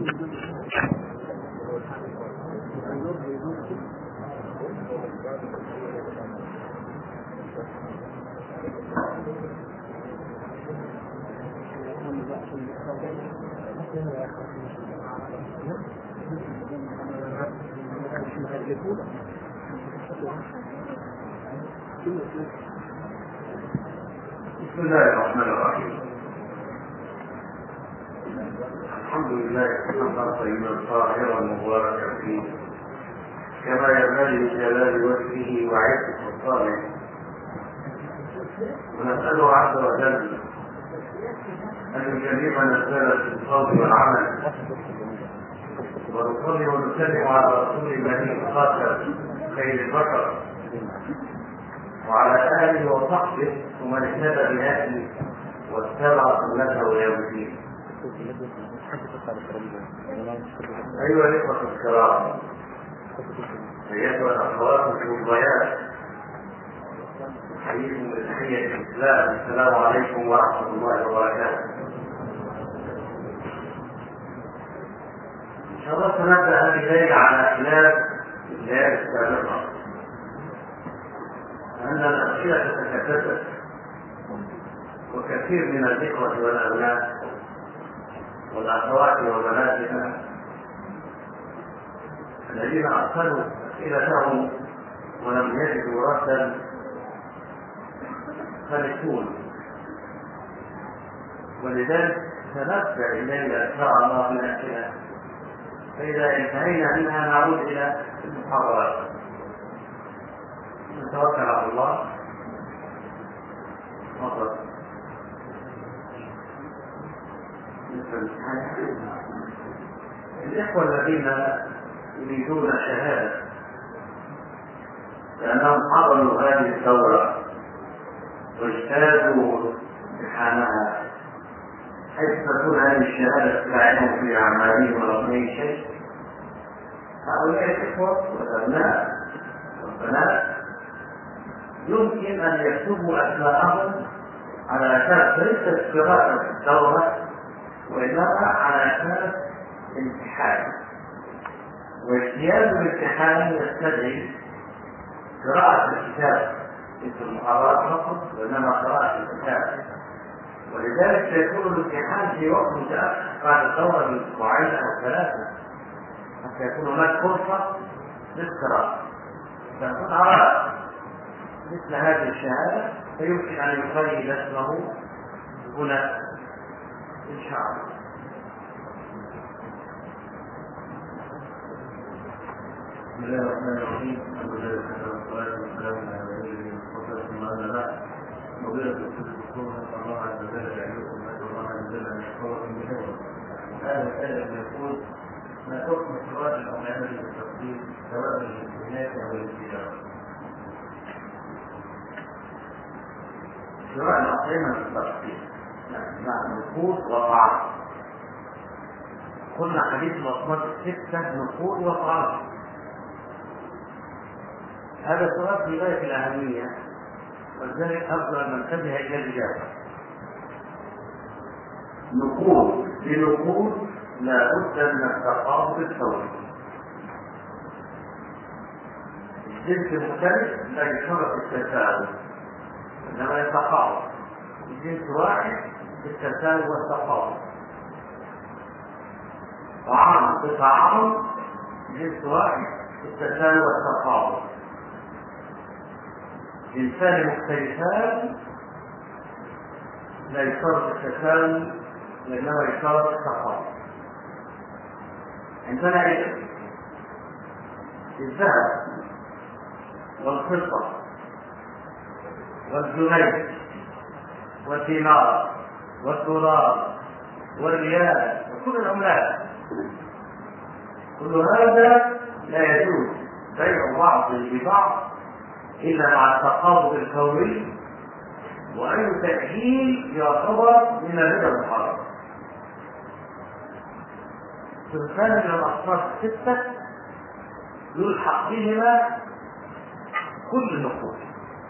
بسم الله الرحمن الرحيم. الحمد لله حمدا طيبا طاهرا مباركا فيه كما ينبغي لجلال وجهه وعزه سلطانه، ونسأله عز وجل أن يجنبنا الزلل في القول والعمل، ونصلي ونسلم على رسول الله خاتم خير البشر وعلى آله وصحبه ومن اهتدى بهديه واتبع سنته يوم الدين. أيها الإخوة الكرام، أيها الأخوات الفضيلات، أحييكم بتحية الإسلام، السلام عليكم ورحمة الله وبركاته. إن شاء الله سنبدأ هذه الليلة على خلاف الليالي السابقة، لأن الأسئلة تتكدس، وكثير من الإخوة والأبناء والأخوات وبناتنا الذين أرسلوا أسئلتهم ولم يجدوا ردا خلفون، ولذلك سنبدأ الليلة إن شاء الله من الأسئلة، فإذا انتهينا منها نعود إلى المحاضرات. نتوكل على الله. تفضل. الإخوة الذين يريدون الشهادة لأنهم حضروا هذه الدورة واجتازوا امتحانها، حيث تكون هذه الشهادة تساعدهم في أعمالهم ولو أي شيء، هؤلاء الإخوة والأبناء والبنات يمكن أن يكتبوا أسماءهم على أساس ليس اشتراكا في الدورة، وإنما على أساس امتحان، واجتياز الامتحان يستدعي قراءة الكتاب في المحاضرات فقط، وإنما قراءة الكتاب، ولذلك سيكون الامتحان في وقت متأخر بعد الدورة بأسبوعين أو ثلاثة، حتى يكون هناك فرصة للقراءة. تكون أراد مثل هذه الشهادة فيمكن أن يخيل اسمه هنا إن شاء الله. بسم الله الرحمن الرحيم. الحمد لله والصلاة والسلام على رسول الله ثم أما بعد. فضيلة الدكتور نسأل الله عز وجل يعينكم ونسأل الله عز وجل أن يحفظكم بحفظه. هذا السائل يقول: ما حكم الصلاة الأطعمة بالتفصيل سواء للإناث أو للرجال؟ شراء الأطعمة بالتفصيل مع نقود وطعام. قلنا حديث الأصناف الستة: نقود وطعام. هذا سؤال في غاية الأهمية، ولذلك أفضل أن ننتبه إلى الإجابة. نقود بنقود لا بد من التقابل الفوري. الجنس المختلف لا يشترط التساوي، إنما يتقابل. الجنس واحد بالتساوي والتقابل. طعام بطعام جنس واحد بالتساوي والتقابل. جنسان مختلفان لا يشترط التساوي، وإنما يشترط التقابل. عندنا الذهب والفضة والجنيه والدينار والدولار والريال وكل العملات، كل هذا لا يجوز بيع بعض ببعض إلا مع التقابض الفوري، وأي تأجيل يعتبر من الربا المحرم. صنفان من الأصناف الستة يلحق بهما كل النقود.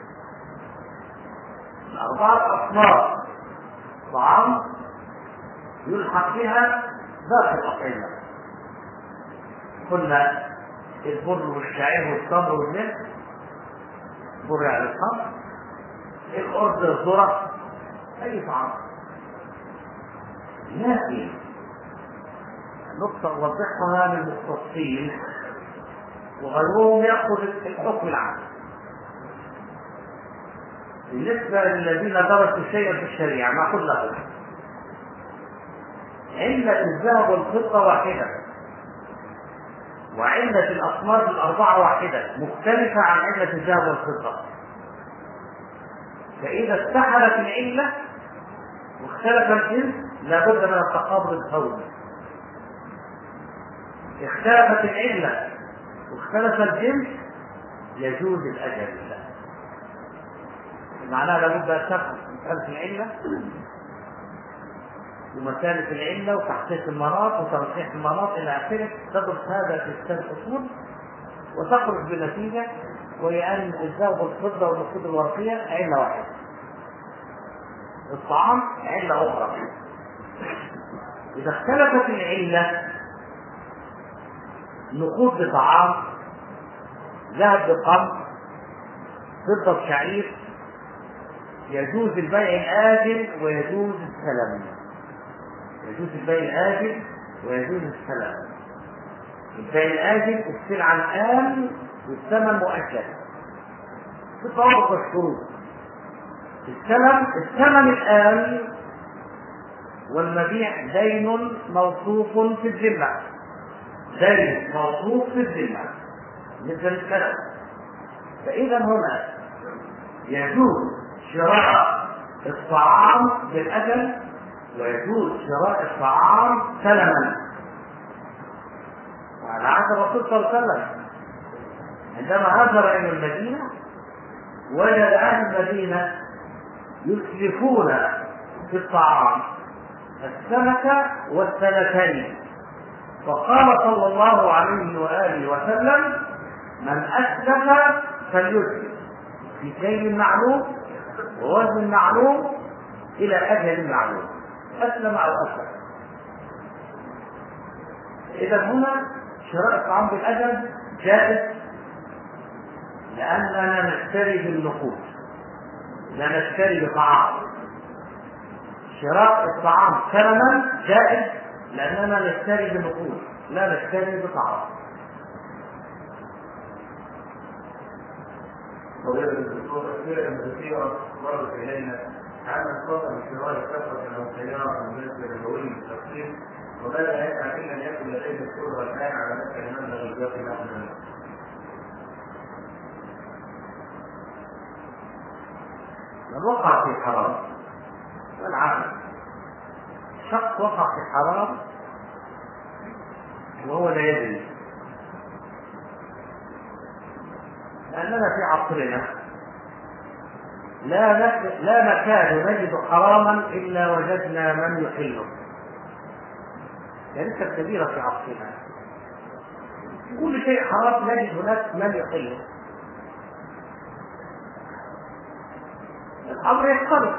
الأربعة أصناف طعام يلحق بها باقي الأطعمة، قلنا البر والشعير والتمر والملح، البر يعني التمر، الأرز الذرة، أي طعام. لكن نقطة أوضحها للمختصين وغيرهم يأخذ الحكم العام. بالنسبة للذين درسوا شيئا في الشريعة نقول لهم علة الذهب والفضة واحدة، وعلة الأصناف الأربعة واحدة مختلفة عن علة الذهب والفضة. فإذا اتحدت العلة واختلف الجنس لابد من التقابل الفوري. اختلفت العلة واختلف الجنس يجوز الأجل. معناها لابد أن تفهم مسألة العلة ومسالة العلة وتحقيق المناط وترشيح المناط إلى آخره. تدرس هذا في كتاب الأصول وتخرج بنتيجة، وهي أن الذهب والفضة والنقود الورقية علة واحدة، الطعام علة أخرى. إذا اختلفت العلة، نقود بطعام، ذهب بقمح، فضة بشعير، يجوز البيع الآجل ويجوز السلم. يجوز البيع الآجل ويجوز السلم. البيع الآجل السلعة الآن والثمن مؤجل بضابط الشروط. الثمن الآن والمبيع دين موصوف في الذمة، دين موصوف في الذمة مثل السلم. فإذا هنا يجوز شراء الطعام بالأجل ويجوز شراء الطعام سلما. وعلى عهد الرسول صلى الله عليه وسلم عندما هاجر إلى المدينة وجد أهل المدينة يسلفون في الطعام السمك والسلتين، فقال صلى الله عليه وآله وسلم: من أسلف فليسلف في كيل معلوم ووزن معلوم إلى أجل معلوم، أسلم أو أسلم. إذا هنا شراء الطعام بالأجل جائز لأننا نشتري بالنقود لا نشتري بطعام. شراء الطعام ثمنا جائز لأننا نشتري بالنقود لا نشتري بطعام. فضيلة الدكتور، أسئلة كثيرة وردت إلينا عن الخطأ من شراء الكفرة أو السيارة بالنسبة للهوية والتفصيل، وماذا يفعل إن لم يكن لديه القدرة الآن على دفع المبلغ الباقي له؟ من وقع في حرام والعالم شخص وقع في حرام وهو لا يدري، لأننا في عصرنا لا نكاد نجد حراما إلا وجدنا من يحله. كارثة كبيرة في عصرنا، كل شيء حرام نجد هناك من يحله. الأمر يختلف.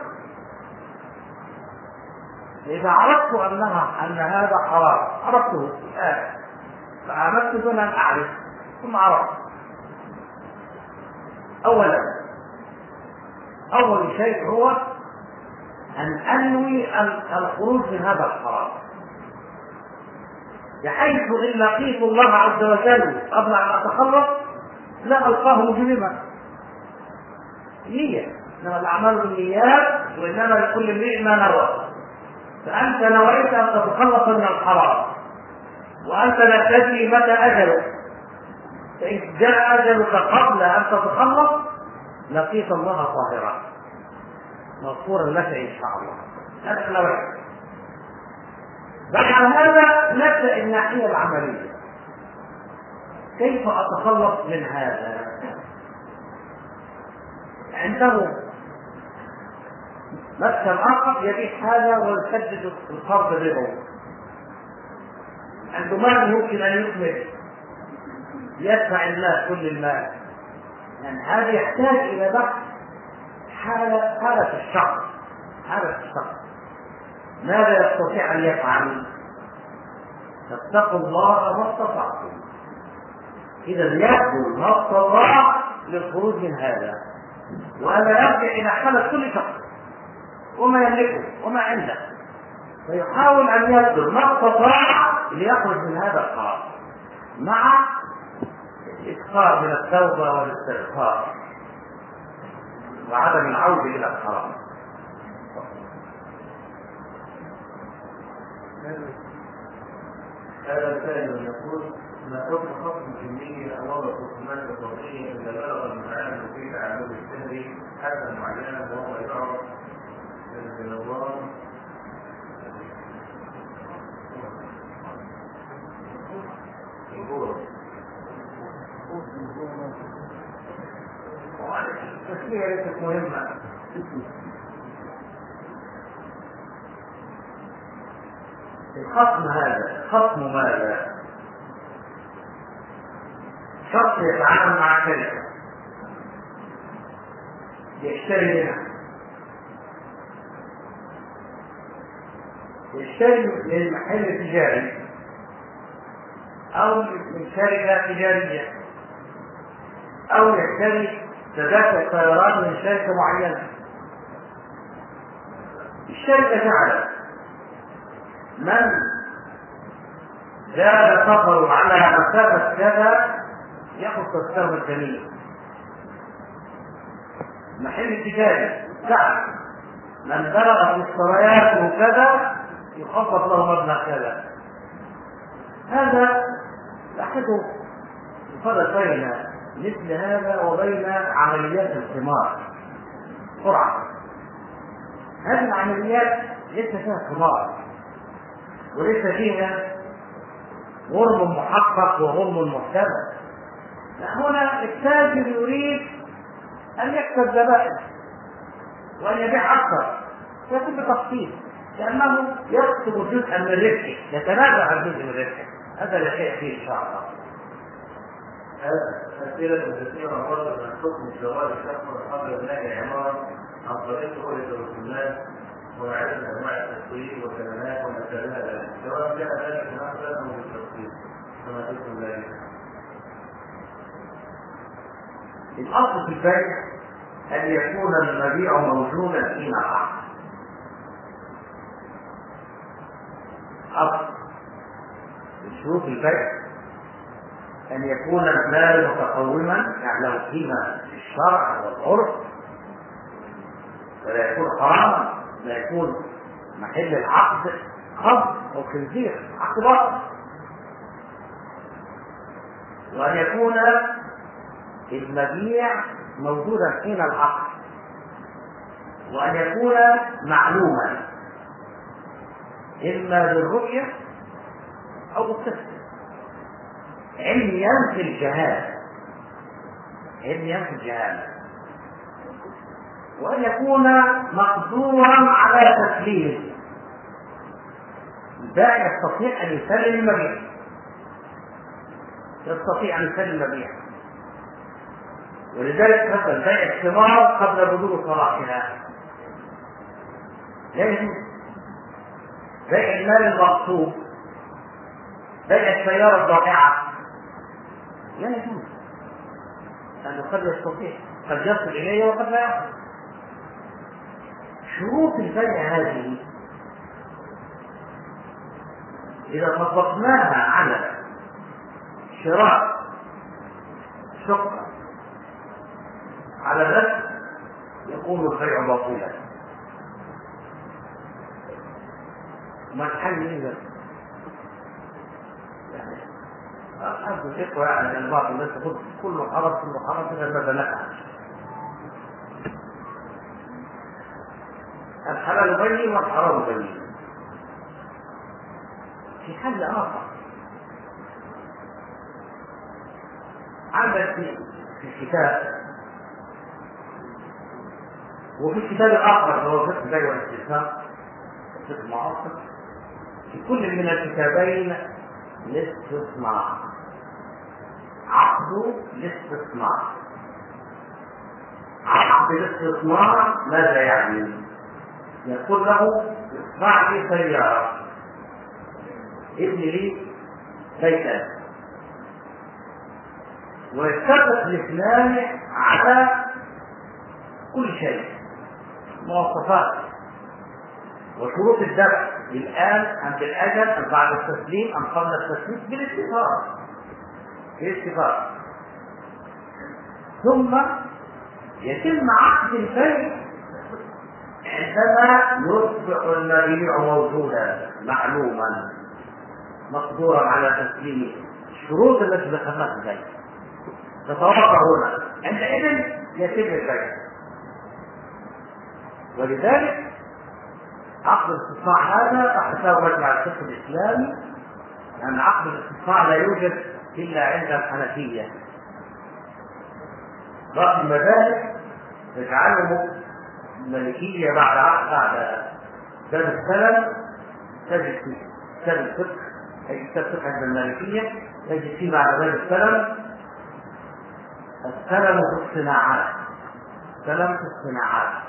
إذا عرفت أن هذا حرام، عرفته الآن فعملت دون أن أعرف ثم عرفت. أول شيء هو أن أنوي الخروج من هذا الحرام، بحيث إن لقيت الله عز وجل قبل أن أتخلص لا ألقاه مجرما. نية، إنما الأعمال بالنيات وإنما لكل امرئ ما نوى. فأنت نويت أن تتخلص من الحرام وأنت لا تدري متى أجلك، فإن جاء أجلك قبل أن تتخلص لقيت الله طاهرا مغفورا لك إن شاء الله. هذا نويت. بعد هذا نبدأ الناحية العملية، كيف أتخلص من هذا؟ عنده مكتب آخر يبيع هذا ويسدد القرض الربوي، عنده مال يمكن أن يكمل يدفع الناس كل المال، يعني هذا يحتاج إلى بحث حالة الشخص. ماذا يستطيع أن يفعل؟ فاتقوا الله ما استطعتم إذا يبذل ما استطاع للخروج من هذا، وهذا يرجع إلى حالة كل شخص وما يملكه وما عنده، فيحاول أن يبذل ما استطاع ليخرج من هذا القرار مع الإكثار من التوبة والاستغفار وعدم العودة إلى الحرام. هذا السائل يقول: ما حكم خصم كمية أو وضع خصومات الضوئية إذا بلغ المعامل في تعامل الشهري حتى معينة وهو يعرف بنظام التسمية ليست مهمة. الخصم هذا خصم ماذا؟ شخص يتعامل مع شركة يشتري منها، يشتري من محل تجاري أو من شركة تجارية، أو يشتري تذاكر طيران من شركة معينة. الشركة تعلم من زاد سفره على مسافة كذا يأخذ تذكرة مجانية. محل تجاري تعلم من بلغ مستوياته كذا يخفض له مبلغ كذا. هذا لاحظوا الفرق بين مثل هذا وبين عمليات القمار. قرعة هذه العمليات ليس فيها قمار وليس فيها غرم محقق وغرم محتمل. هنا التاجر يريد أن يكسب زبائن وأن يبيع أكثر، يكون بتخفيض لأنه يكسب جزءا من ربحه، يتنازع عن جزء من ربحه. هذا لا شيء فيه إن شاء الله. أسئلة كثيرة مرت عن حكم زواج الشخص قبل بناء العمارة عن طريق رؤية الرسومات ومعرفة أنواع التسويق والكلمات وما شابه ذلك، سواء كان ذلك نقلا أو بالتفصيل كما تكون ذلك. الأصل في البيع أن يكون المبيع موجودا حين العقد. أصل شروط البيع أن يكون المال متقوما، يعني له قيمة في الشرع والعرف، ولا يكون حراما، لا يكون محل العقد خمر أو خنزير، عقد باطل. وأن يكون المبيع موجودا حين العقد، وأن يكون معلوما إما بالرؤية أو بالتفسير. علم ينفي الجهالة، علم ينفي الجهالة. وأن يكون مقدورا على تسليمه، البائع يستطيع أن يسلم المبيع، يستطيع أن يسلم المبيع. ولذلك مثلا بيع الثمار قبل بدور صلاحها لا يجوز. بيع المال المغصوب، بيع السيارة الضائعة لا يجوز، لأنه قد يستطيع، قد يصل إليه وقد لا يصل. شروط البيع هذه إذا طبقناها على شراء شقة على ذلك يكون البيع باطلا. ما الحل إذا يعني أصحاب الفقه يعني الباطل الناس تقول كله حرام كله حرام إذا ما بلغ. الحلال بين والحرام بين. في حل آخر عندك في الكتاب وفي الكتاب الآخر هو فقه البيع والاستثناء، فقه المعاصر، في كل من الكتابين الاستثناء، عقد الاستثناء. عقد الاستثناء ماذا يعني؟ يقول له اصنع لي سيارة، ابن لي بيتا، ويتفق الاثنان على كل شيء، مواصفات وشروط الدفع الآن أم بالأجل أم بعد التسليم أم قبل التسليم بالاتفاق. ثم يتم عقد البيع عندما يصبح المبيع موجودا معلوما مقدورا على تسليمه. الشروط التي ذكرناها في البيع تتوقع هنا، عندئذ يتم البيع. ولذلك عقد الاستصناع هذا احتساب مجمع الفقه الاسلامي، لان عقد الاستصناع لا يوجد الا عند الحنفيه. باقي المذاهب تجعله المالكيه بعد باب السلم، تجد في كتاب الفقه اي كتاب فقه عند المالكيه تجد فيه بعد باب السلم السلم في الصناعات. سلم في الصناعات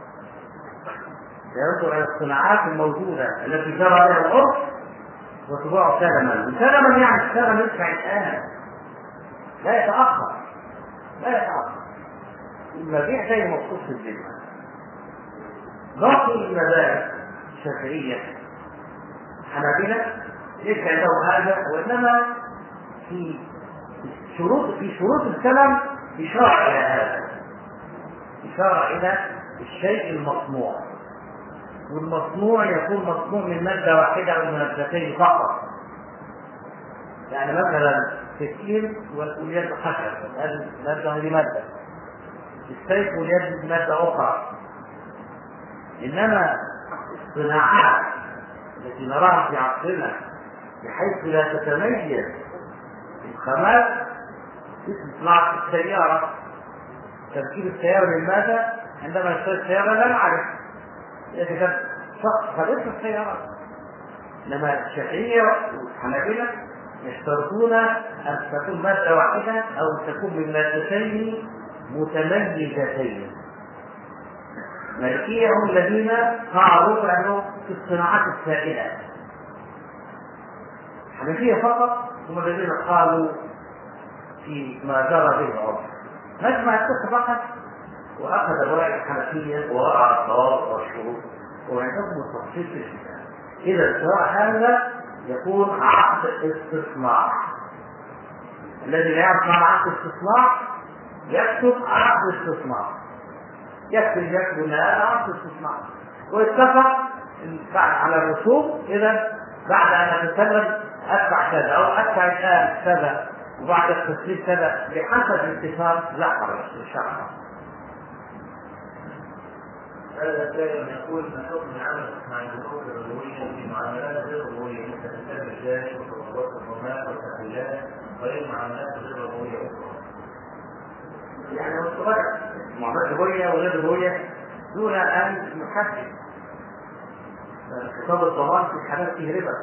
ينظر الى الصناعات الموجوده التي جرى بها العرف وتباع سلما. وسلما يعني السلم يدفع الان، لا يتاخر. المبيع زي مخصوص في الذمه. باقي المذاهب الشافعيه حنابلة ليس عندهم هذا، وانما في شروط السلم اشاره الى هذا، اشاره الى الشيء المصنوع، والمصنوع يكون مصنوع من مادة واحدة أو من مادتين فقط. يعني مثلا السكين واليد خشب، هذه مادة، السيف واليد مادة أخرى. إنما الصناعات التي نراها في عصرنا بحيث لا تتميز الخامات، مثل صناعة السيارة، تركيب السيارة من ماذا؟ عندما يشتري السيارة لا نعرف إذا كان شخص خليط السيارة. لما الشافعية والحنابلة يشترطون أن تكون مادة واحدة أو تكون من مادتين متميزتين. المالكية هم الذين قالوا بأنه في الصناعات السائلة. الحنفية فقط هم الذين قالوا في ما جرى به العرف. مجمع الفقه فقط وأخذ برأي الحنفية ووضع الضوابط والشروط وعندهم التفصيل في الكتاب. إذا سواء هذا يكون عقد استصناع. الذي لا يعرف معنى عقد استصناع يكتب عقد استصناع، يكتب ان هذا عقد استصناع، ويتفق على الرسوم. إذا بعد أن أتسلم أدفع كذا أو أدفع الآن كذا وبعد التسليم كذا بحسب الاتفاق لا حرج إن شاء الله. هذا السائل يقول ما حكم العمل مع البنوك الربوية في معاملات غير ربوية مثل السلم الجاري وتطورات الرمال والتحويلات وغير معاملات غير ربوية أخرى؟ يعني الصغير معاملات ربوية وغير ربوية دون أن نحدد. خطاب الضمان في حالات فيه ربا،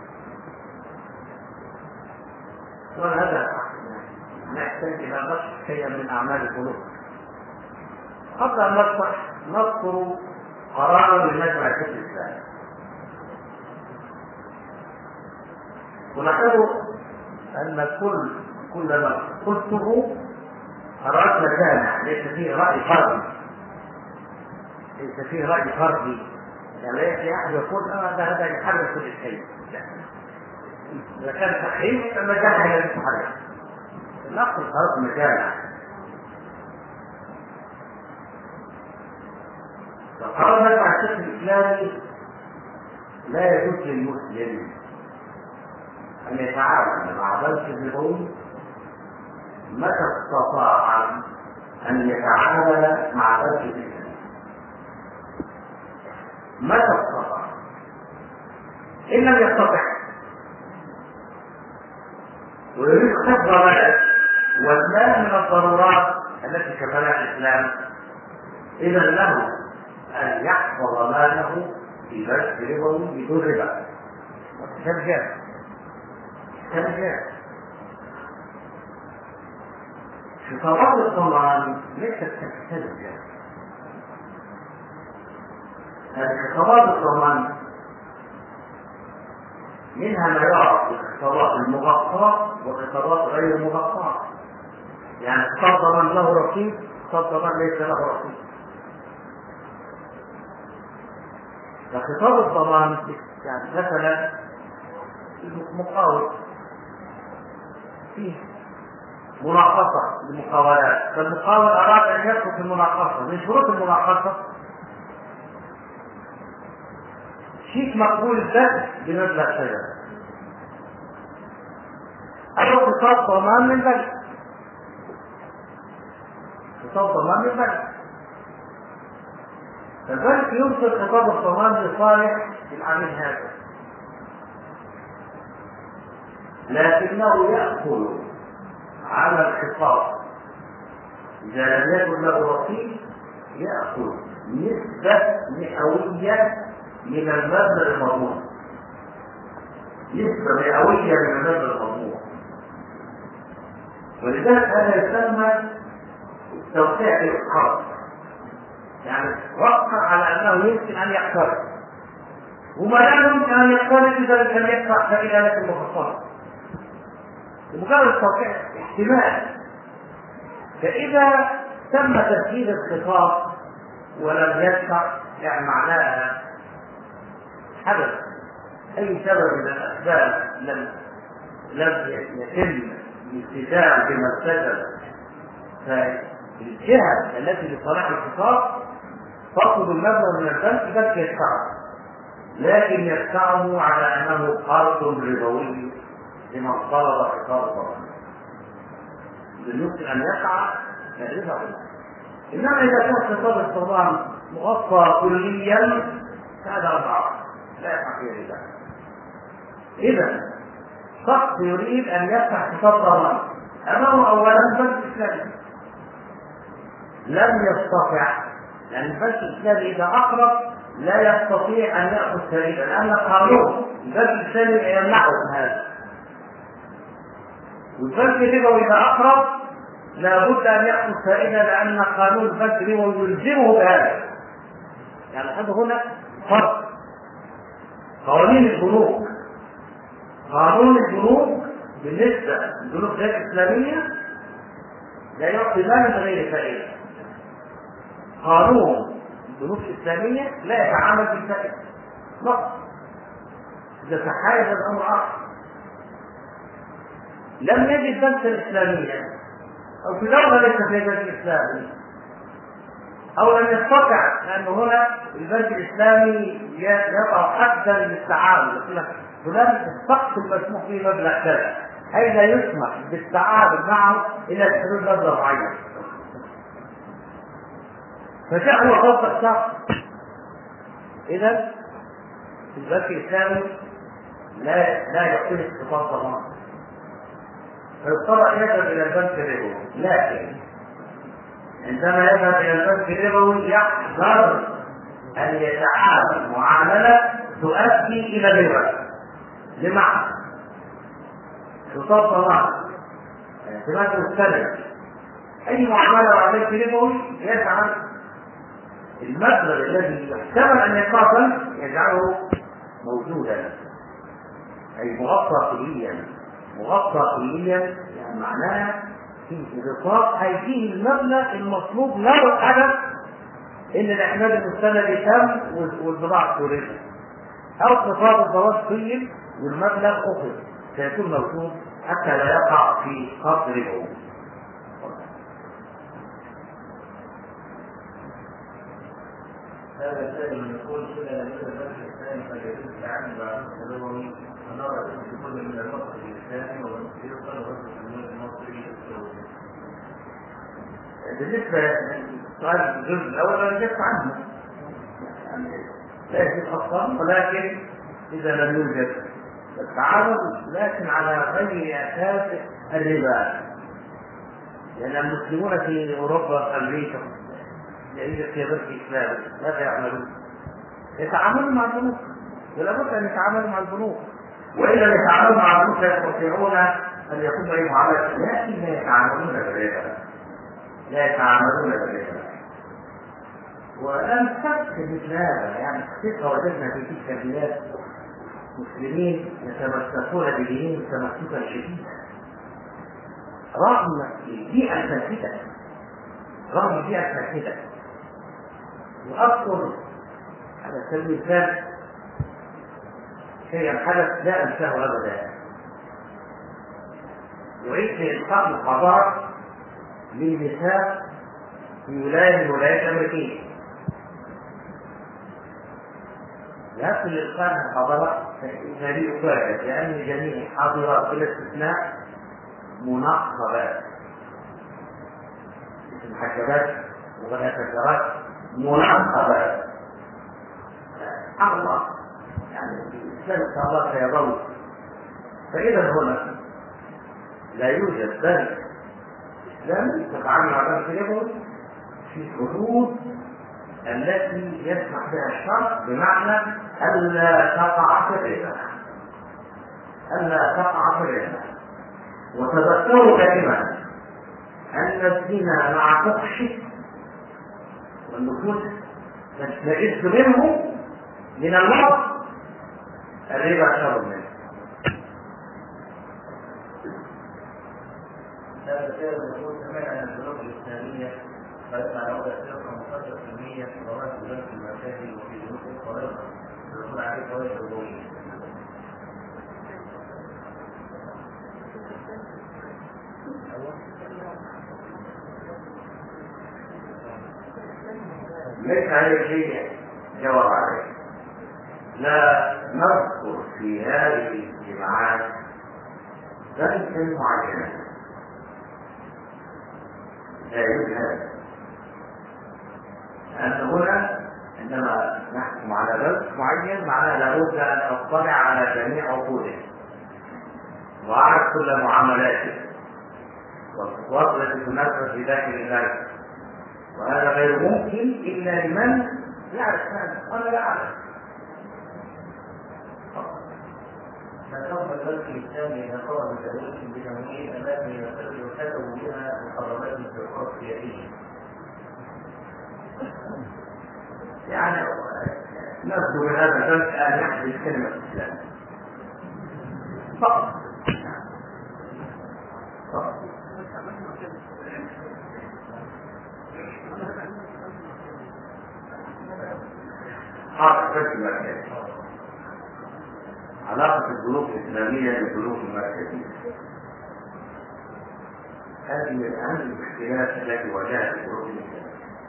وهذا نحتاج إلى نشر شيئا من أعمال البنوك. قبل أن نذكر قرار لمجمع الفقه الإسلامي، ونحن أن كل ما قلته قرارات جامعة ليس فيه رأي فردي، يعني ليس أحد يقول هذا يحرك كل شيء. إذا كان تحريم المجال هي المحرك، نقل قرارات مجامع. فقرار مجمع الفقه الإسلامي لا يجوز للمسلم أن يتعامل مع بنك الربوي متى استطاع أن يتعامل مع بنك الإسلام، متى استطاع. إن لم يستطع ويريد حفظ ماله والمال من الضرورات التي كفلها الإسلام، إذا له أن يحفظ ماله في بنك ربوي بدون ربا. ترجع خطابات الضمان ليست كالترجع. هذه خطابات الضمان منها ما يعرف بالخطابات المغطاة وخطابات غير المغطاة. يعني خطاب ضمان له رصيد، خطاب ضمان ليس له رصيد. فخطاب الضمان يعني مثلا مقاول فيه مناقصة للمقاولات، فالمقاول أراد أن يدخل في المناقصة، من شروط المناقصة شيك مقبول الدفع بمبلغ كذا أو خطاب ضمان من بنك، خطاب ضمان من بنك، فالبنك يرسل خطاب الضمان لصالح العميل هذا، لكنه يأخذ على الخطاب إذا لم يكن له رصيد يأخذ نسبة مئوية من المبلغ المضمون، نسبة مئوية من المبلغ المضمون. ولذلك هذا يسمى توقيع الإسقاط، يعني وقع على أنه يمكن أن يقترض، وما لا يمكن أن يقترض إذا لم يدفع فإلى لك المخصصة، بمجرد توقيع احتمال. فإذا تم تسجيل الخطاب ولم يدفع يعني معناها حدث أي سبب من الأسباب لم يتم الالتزام بما التزم، فالجهة التي لصلاح الخطاب تطلب المبلغ من البنك بس يدفعه، لكن يدفعه على أنه قرض ربوي لمن طلب خطاب الضمان، يمكن أن يقع ربا. إنما إذا كان خطاب الضمان مغطى كليا فهذا أضعف لا يقع فيه ربا. إذا شخص يريد أن يفتح خطاب ضمان أمامه أولا بنك إسلامي، لم يستطع، لأن البنك الإسلامي إذا أقرض لا يستطيع أن يأخذ فائدة، لأن قانون البنك الإسلامي يمنعه من هذا، والبنك الربوي إذا أقرض لا بد أن يأخذ فائدة لأن قانون البنك الربوي يلزمه بهذا. يعني هذا هنا فرق. قوانين البنوك، قانون البنوك بالنسبة للبنوك غير الإسلامية لا يعطي مالا بغير فائدة، قانون البنوك الإسلامية لا يتعامل بالفائدة نقص، إذا تحايز الأمر آخر. لم يجد بنك الإسلامية أو في دولة ليس في بنك إسلامي أو لم يستطع، لأن هنا البنك الإسلامي يضع حدا للتعامل، يقول لك فلان السقف المسموح فيه مبلغ كذا، أي لا يسمح بالتعامل معه إلى حدود مبلغ معين، فجاء هو فوق السقف. إذا البنك الإسلامي لا يعطيه خطاب ضمان، فيضطر يذهب إلى البنك الربوي، لكن عندما يذهب إلى البنك الربوي يحذر أن يتعامل معاملة تؤدي إلى الربا. بمعنى خطاب ضمان اعتماد مستند، أي معاملة مع البنك الربوي يجعل المبلغ الذي يحتمل أن يقاتل يجعله موجودا، أي مغطى كليا. مغطى كليا يعني معناها في غطاء هيجيه المبلغ المطلوب له الحدث ان الاعتماد المستند تم والبضاعه تورث، او خطاب الضمان قيم والمبلغ اخذ سيكون موجود حتى لا يقع في قرض ربوي. هذا الشيء من يقول كده لدى البنك الإسلامي فليجوز التعامل مع الربوي ونرى في كل من المصري الإسلامي ويقال رجل المصري السعودي. بالنسبة للسؤال الجزء الأول أنا جبت عنه لا يجب أصلا، ولكن إذا لم يوجد التعامل لكن على غير أساس الربا، لأن المسلمون في أوروبا وأمريكا يعيش في بنك إسلامي ماذا يعملون؟ يتعاملوا مع البنوك، ولا بد أن يتعاملوا مع البنوك، وإذا يتعاملوا مع البنوك يستطيعون أن يكون أي معاملة، لكن لا يتعاملون بالربا، لا يتعاملون بالربا. ولم تكن مثل هذا، يعني حقيقة وجدنا في تلك البلاد مسلمين يتمسكون بدينهم تمسكا شديدا، رغم البيئة الفاسدة، وأذكر على سبيل المثال شيئا حدث لا أنساه أبدا. يعيد إلقاء محاضرة للنساء في ولاية من الولايات الأمريكية. لكن إلقاء المحاضرة هذه أفاجأ لأن جميع الحاضرات بلا استثناء منقبات، محجبات وغنى منقبات. الله يعني الإسلام إن شاء الله سيظل. فإذا هنا لا يوجد بنك إسلامي تتعامل مع بنك اليهود في الحدود التي يسمح بها الشرع، بمعنى ألا تقع في الربا. وتذكروا دائما أن الزنا مع فحش والنفوس تستجد منه من المرض الربا شر منه. هذا الشيء يقول سمعنا عن البنوك الإسلامية فيسمع له تأثيرها 15% في رواتب البنك المركزي وفي بنوك أخرى يكون عليه فوائد ربوية. ليس عليه شيء جواب عليه. لا نذكر في هذه الاجتماعات بنكا معينا، لا يوجد. لأن هنا عندما نحكم على بنك معين معناه لابد أن أطلع على جميع عقوده وأعرف كل معاملاته والخطوات التي تنفذ في داخل البنك، وهذا غير ممكن إلا لمن يعرف هذا. أنا لا أعرف. فالنظم البنك الإسلامي نقوم بتأويل بتمويل أماكن يكتب بها محرمات في الحقوق السياسية. يعني نرجو من هذا البنك أن يحدث كلمة الإسلام فقط. علاقة البنوك الإسلامية بالبنوك المركزية هذه من أهم المشكلات التي واجهت البنوك الإسلامية.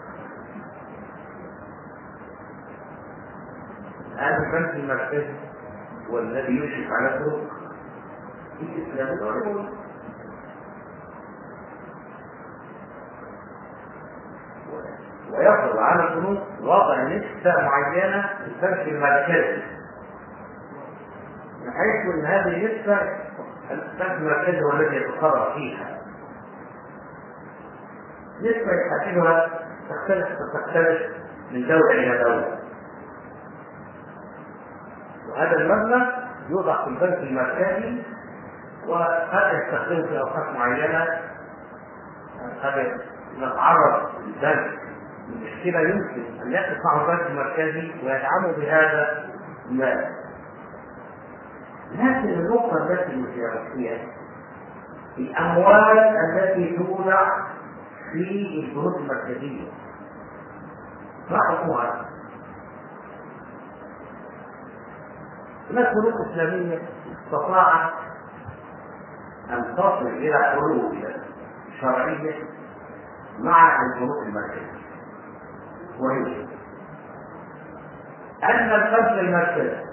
الآن البنك المركزي هو الذي يشرف على البنوك الإسلامية والبنوك، ويفرض على البنوك وضع نسبة معينة في البنك المركزي، بحيث ان هذه النسبة البنك المركزي هو الذي يتصرف فيها. نسبة يحددها تختلف من دولة إلى دولة، وهذا المبلغ يوضع في البنك المركزي وقد يستخدمه في أوقات معينة. قد نتعرض للبنك المشكلة يمكن أن يقف مع البنك المركزي ويدعمه بهذا المال. لكن النقطة التي فيها الأموال التي توضع في البنوك المركزية ما حكمها؟ هناك بنوك إسلامية استطاعت أن تصل إلى حلول شرعية مع البنوك المركزية، وهي أن البنك المركزي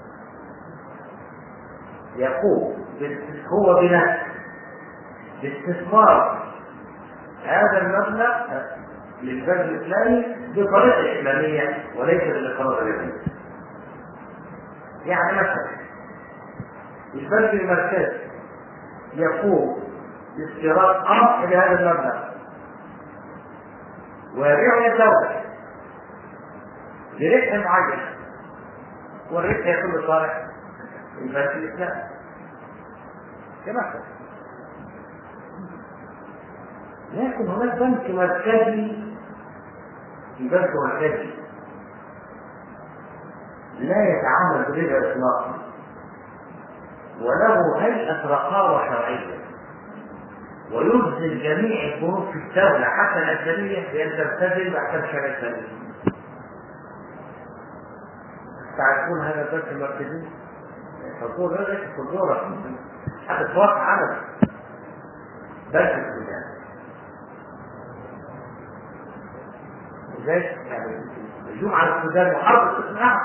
يقوم هو بنفسه باستثمار هذا المبلغ للبنك الإسلامي بطريقة إسلامية وليس بالقرار اليهودي. يعني مثلا البنك المركزي يقوم باستيراد قمح لهذا المبلغ ويبيعه للدولة بربح معين، والربح يكون لصالح البنك الإسلامي كمثل. لكن هناك بنك مركزي، البنك المركزي لا يتعامل بالربا إطلاقا، وله هيئة رقابة شرعية ويلزم جميع البنوك في الدولة حتى الأجنبية بأن تلتزم بأحكام الشريعة الإسلامية. تعرفون هذا البنك المركزي؟ فالدور رجل في الدورة حتى توقع عدد بنك السودان. لذلك يعني الهجوم على السودان وحرب الاستقرار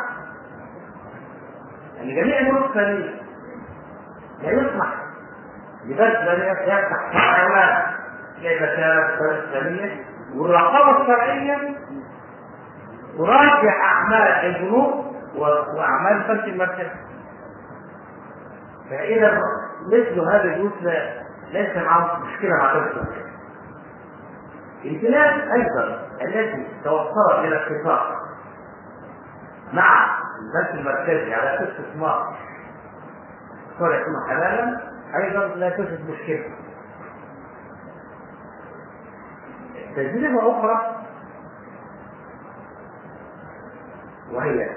يعني جميع البنوك الإسلامية لا يسمح لبنك يفتح حيوان كيف كانت الدولة الإسلامية، والرقابة الشرعية تراجع أعمال البنوك وأعمال البنك المركزي. فإذا مثل هذا الجزء ليس معه مشكلة مع البنك المركزي. البلاد أيضا التي توصلت إلى اتفاق مع البنك المركزي على استثمار صار يكون حلالا أيضا لا توجد مشكلة. تجربة أخرى وهي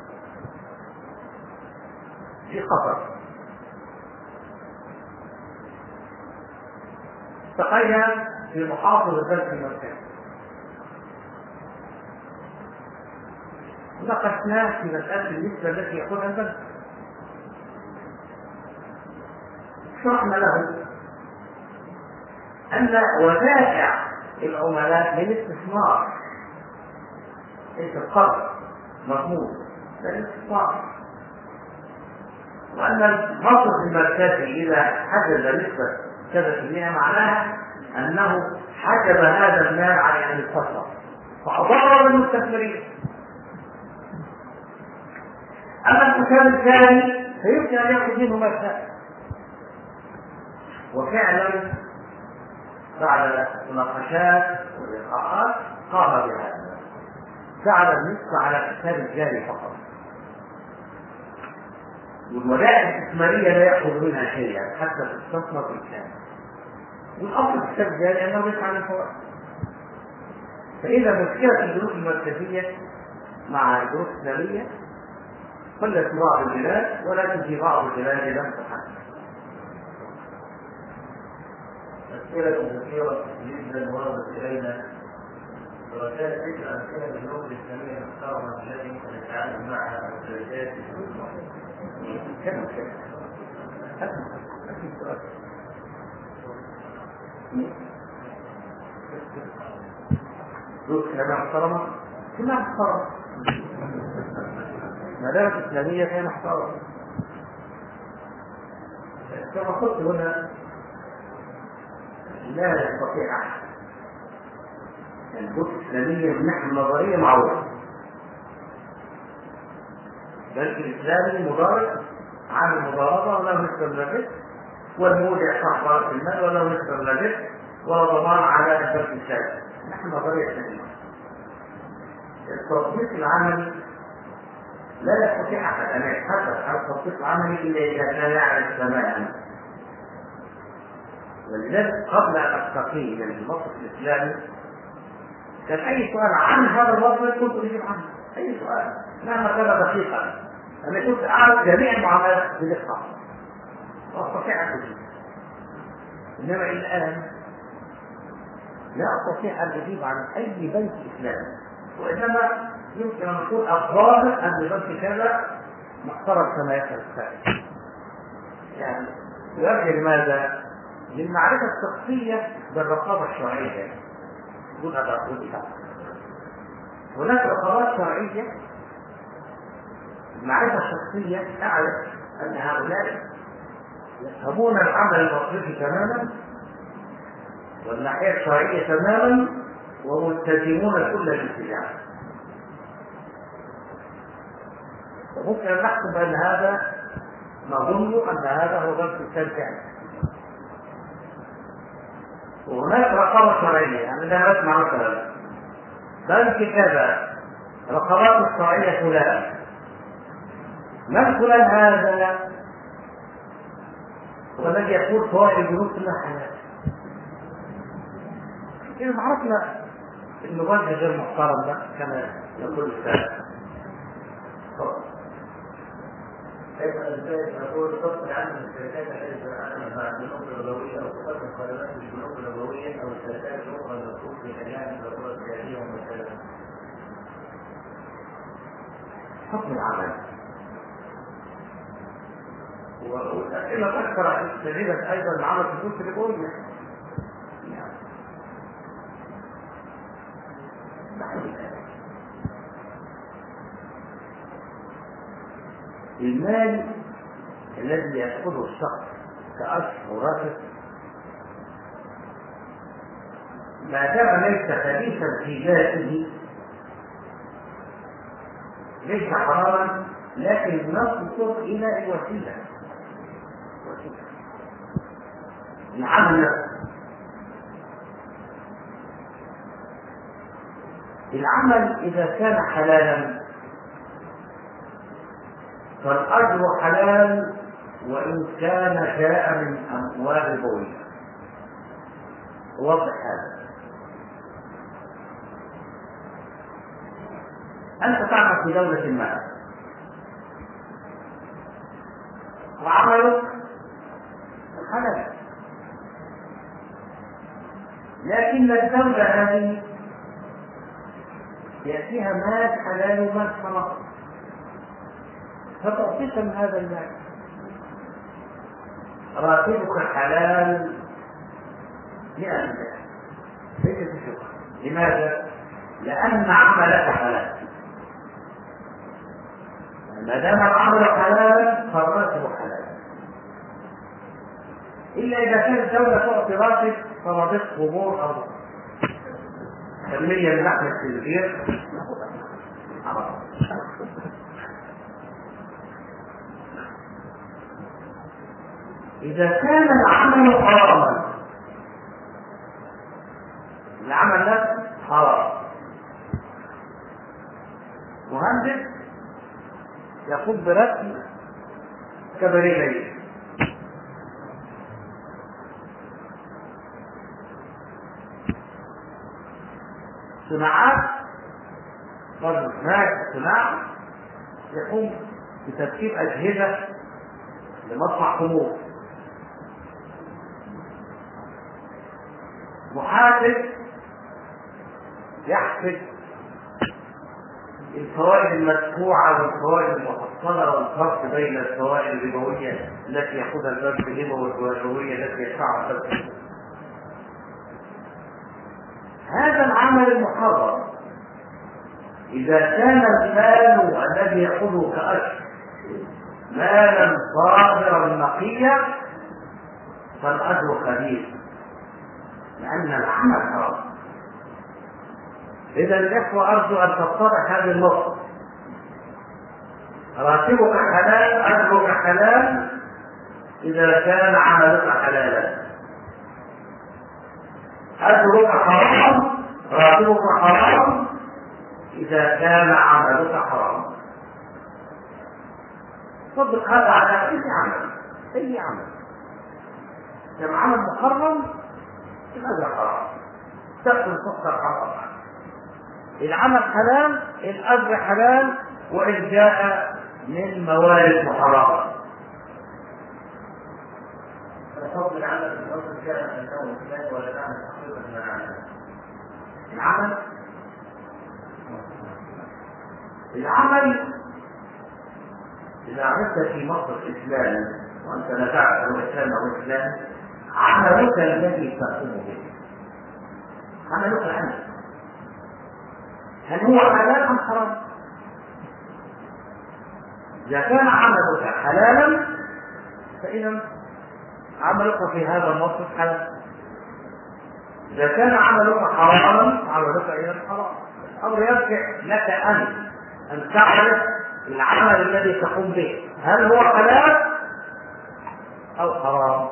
في قطر. تخيل في محافظة البنك المركزي ناقشناه في مسألة النسبة التي يأخذها البنك. شرحنا له أن ودائع العملاء للاستثمار ليس القرض مضمون للاستثمار، وأن المصرف المركزي إذا حجز نسبة كذا في المئة معناها أنه حجب هذا المال عن أن يتصرف فأضر بالمستثمرين. أما الحساب الثاني فيمكن أن يأخذ منه مكسب. وفعلا بعد مناقشات ولقاءات قام بهذا، جعل النصف على حساب الجاري فقط، والودائع الاستثمارية لا يأخذ منها شيئا حتى تستثمر بالكامل، والأصل في الحساب الجاري أنه يدفع الفوائد. فإذا مشكلة البنوك المركزية مع البنوك الإسلامية قلت في بعض البلاد ولكن في بعض البلاد لم تحدث. أسئلة كثيرة جدا وردت إلينا ورسائل تلك أمثلة البنوك الإسلامية المحترمة التي يمكن التعامل معها الشركات. كم بنوك إسلامية محترمة كلها محترمة، مدارس إسلامية هي محترمة. كما قلت هنا لا يستطيع أحد البنوك الإسلامية من الناحية النظرية معروفة. البنك الإسلامي مضارب عامل مضاربة ولا نسبة من الربح، والمودع صاحب رأس المال ولا نسبة من الربح ولا ضمان على البنك الإسلامي. نحن نظرية سليمة. التطبيق العملي لا يستطيع أحد أن يتحدث عن التطبيق العملي إلا إذا كان يعرف تماما. ولذلك قبل أن أستقيل من الموقف الإسلامي كان أي سؤال عن هذا الموضوع كنت أجيب عنه، أي سؤال مهما كان دقيقا، أنا كنت أعرف جميع المعاملات بدقة وأستطيع أن أجيب. إنما الآن لا أستطيع أن أجيب عن أي بنك إسلامي، وإنما يمكن أن نقول الظاهر أن البنك كذا محترم كما يفعل السائل. يعني يرجع لماذا؟ للمعرفة الشخصية بالرقابة الشرعية. دون أن أقول هناك رقابات شرعية. المعرفة الشخصية أعرف أن هؤلاء يفهمون العمل المصرفي تماما والناحية الشرعية تماما وملتزمون كل الالتزام. وممكن أن نحكم بأن هذا نظن أن هذا هو بنك الإسلامي. وهناك رقابة شرعية، يعني لا نسمع مثلا بنك كذا رقابات الشرعية فلان، من فلان هذا والذي يقول فوائد البنوك كلها حلال. إذا عرفنا إنه بنك غير محترم ده كما يقول السائل. يبقى ازاي نقول تفصل عن الشركات التي تتعامل مع البنوك الربويه او تقدم خدمات للبنوك الربويه او الشركات الاخرى المذكور في اعلان الضروره السياسيه والمساله؟ حكم العمل والأسئلة تذكر تجربة أيضا العمل في الفلوس اللي بقول المال الذي يأخذه الشخص كأجر وراتب ما دام ليس خبيثا في ذاته ليس حراما، لكن ننظر إلى الوسيلة. العمل نفسه، العمل إذا كان حلالا فالأجر حلال وإن كان جاء من أموال ربوية. واضح هذا. أنت تعمل في دولة ما وعملك حلال، لكن الدولة هذه يأتيها مال حلال ومال حرام، فتقسم هذا المال. راتبك حلال 100%. لماذا؟ لأن عملك حلال. ما دام العمل حلال فالراتب حلال، إلا إذا كانت الدولة تعطي راتب صناديق قبور أو كمية من لحم الخنزير. إذا كان العمل حراما، العمل نفسه حرام، مهندس يقوم برسم كباريه، صناعات رجل صناعة يقوم بتركيب أجهزة لمصنع خمور، محاسب يحسب الفوائد المدفوعة والفوائد المحصلة والفرق بين الفوائد الربوية التي يأخذها البنك الربوي والربوية التي يدفعها البنك. هذا العمل المحرم إذا كان المال الذي يأخذه كأجر مالا ظاهرا نقيا فالأجر خبيث، لأن العمل حرام. إذا الإخوة أرجو أن تتضح هذه النقطة. راتبك حلال، أجرك حلال إذا كان عملك حلالا. أجرك حرام، راتبك حرام إذا كان عملك حرام. صدق هذا على أي عمل، أي عمل. لما عمل محرم الأجر حرام، تأكل سكر حرام. العمل حلال، الأجر حلال وإن جاء من موارد محرمة. فحكم العمل في الأصل كان أنه إسلام ولا كان تحقيقا من العمل إذا عملت في مصر إسلام وأنت لا تعرف الإسلام أو الإسلام، عملك الذي تقوم به، عملك أنت، هل هو حلال أم حرام؟ إذا كان عملك حلالا فإذا عملك في هذا الموقف حلال. إذا كان عملك حراما عملك إذا حرام. الأمر يرجع لك أن تعرف العمل الذي تقوم به هل هو حلال أو حرام.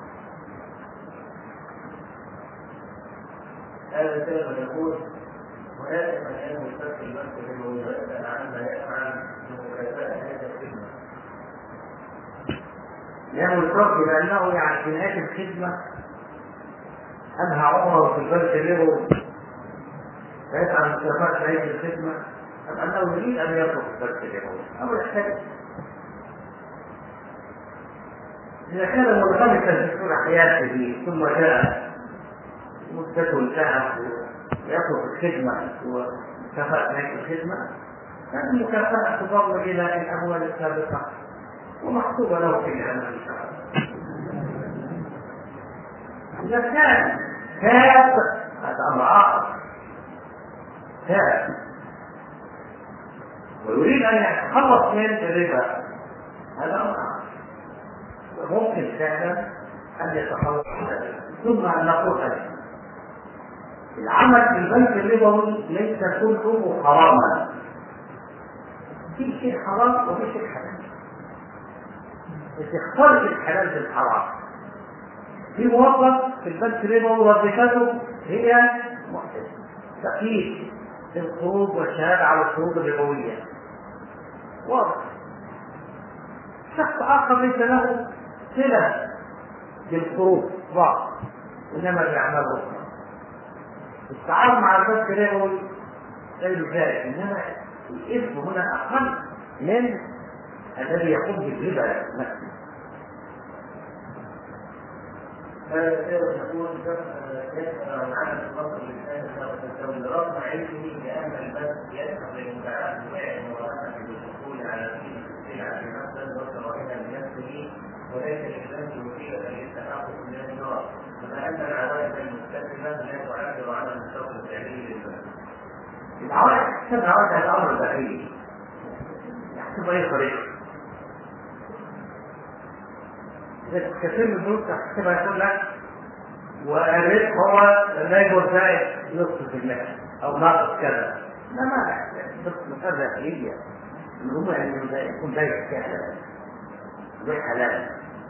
هذا سبب يقول هناك من يعمل الفرق المنزل ويسأل عما يفعل بمكافأة هذه الخدمة. يعمل الفرق لأنه يعني في نهاية الخدمة أنهى عمره في البنك له فيسعى مكافأة هذه الخدمة أم أنه يريد أن يترك البنك له أو يحتاج. إذا كان منغمسا في طول حياته ثم جاء مدته انتهت ويطلب الخدمة وكفاءة هذه الخدمة، فالمكافأة تضم إلى الأموال السابقة ومحسوبة له في العمل إن شاء الله. إذا كان تاب هذا أمر آخر، تاب ويريد أن يتخلص من الربا، هذا أمر آخر، وممكن فعلا أن يتخلص من الربا. ثم أن نقول هذا العمل في البنك الربوي ليس كله حراما، في شيء حرام وفي شيء حلال، تختلف الحلال بالحرام. في موظف في البنك الربوي وظيفته هي تقييد القروض والشهاده على القروض الربويه، واضح. شخص اخر ليس له صله بالقروض بعض، انما بيعمله التعامل مع البنك الربوي غير ذلك، انما الاسم هنا اقل من الذي يقوم بالربا نفسه. يقول يسأل عن عدد الفصل الإنسان رغم علمه بأن البنك يدفع للمبيعات البيع المرافقة بالدخول على السلعة بمثل وشرائها لنفسه وليس للبنك وسيلة للتحقق من النظام، كما أن العوائد المستثمرة لا تعبر عن المستوى الفعلي للبنك. العوائد تحسب عوائد هذا الأمر البعيد، يحسب أي طريقة. كثير من الناس تحسبها يقول لك والربح هو لا يجوز زائد نصف في المئة أو ناقص كذا، لا ما بس مسألة حقيقية المهم أن يكون بيع كامل بيع حلال.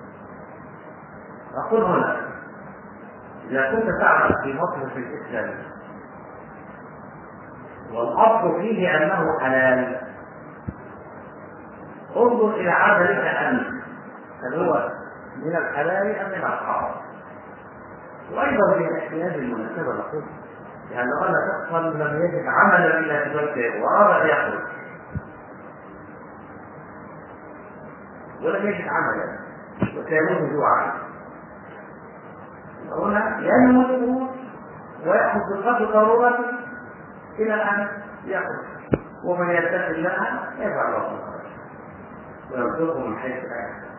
أقول هنا إذا كنت تعرف في مصرف الإسلام والأصل فيه أنه حلال، انظر إلى عملك أنت هل هو من الحلال أم من الحرام. وأيضا في هذه المناسبة نقول يعني لو أن شخصا لم يجد عملا إلا في بلده وأراد أن يخرج ولم يجد عملا وكان جوعا، هنا ينمو ويأخذ بقدر ضرورته إلى أن يخرج، ومن يتق الله يجعل له ويرزقه من حيث لا يحتسب.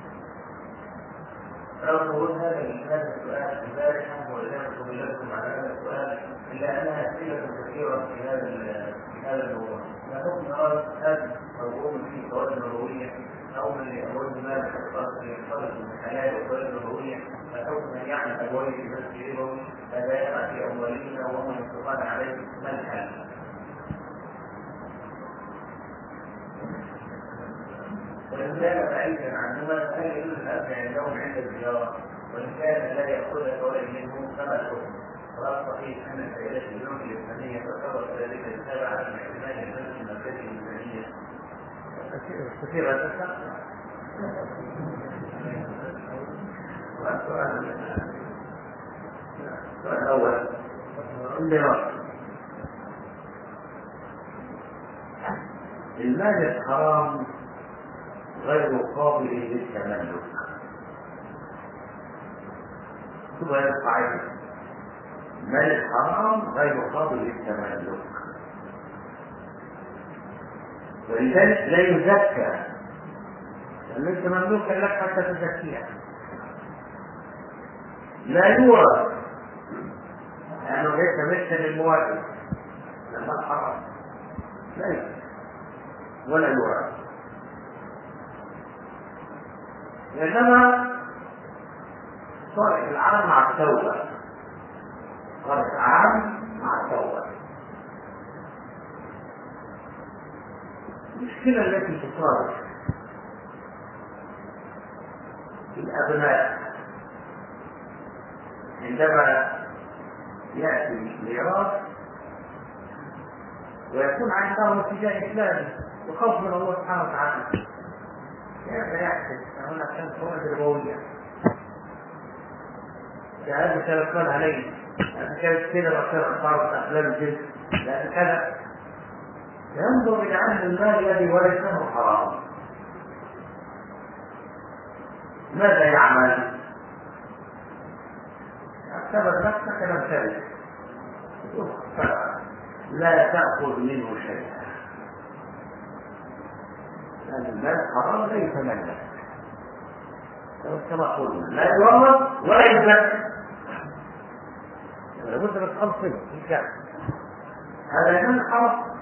أقول هذا السؤال البارحة وإجابة لكم على هذا السؤال، إلا أنها أسئلة كثيرة في هذا الموضوع. ما حكم هذا موضوع في الفوائد النبوية أو من الأبواب ما يختص من الحلال والفوائد النبوية، ما حكم أن يعمل أبواب في بنك ربوي فلا يقع في أموالهن وهم ينفقان عليه ما الحل؟ وإن كان بعيدا عنهما فهل يجوز الأكل عندهم عند الزيارة؟ وإن كان لا يأخذ فوائد منهم فما الحكم؟ وهل صحيح أن فائدة البنوك الإسلامية تعتبر كذلك التابعة من اعتماد البنك المركزي الإسلامية؟ كثيرة السؤال الأول المال الحرام غير قابل للتملك. شوف هذا القاعدة، المال الحرام غير قابل للتملك، ولذلك لا يزكى، لأن مملوكا لك حتى تزكيها. لا يورث لأنه ليس مثل للموارث، لما الحرام لا يورث ولا يورث، إنما صالح العام مع التوبة، صالح العام مع التوبة. المشكلة التي تصادف الأبناء عندما يأتي الميراث ويكون عندهم اتجاه إسلامي وخوف من الله سبحانه وتعالى، هذا يحدث هنا كانت فوائد ربوية، هذا كان عليه، هذا كانت كده وكانت بعض أحلام الجنس، لأن كذا ينظر إلى عهد المال الذي ورثه حرام. ماذا يعمل؟ اعتبر نفسك لم ترد، لا تأخذ منه شيئا، لأن المال حرام لا يتملك كما قلنا، لا يورد ولا يزكى، لابد من خمس في الكعب. هذا من حرام.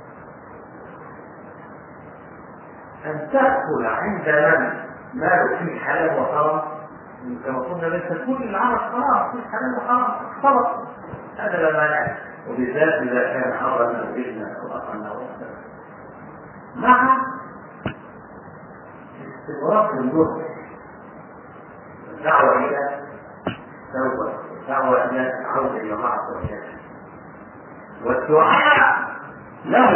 أن تأكل عند من ماله فيه حلال وحرام، كما قلنا ليس كل العمل حرام، فيه حلال وحرام خلص، هذا لا مانع، وبالذات إذا كان حرا أو ابنا أو أخا أو أختا، مع استغراق النور، الدعوة إلى توبة، الدعوة إلى العودة إلى الله عز وجل، والدعاء له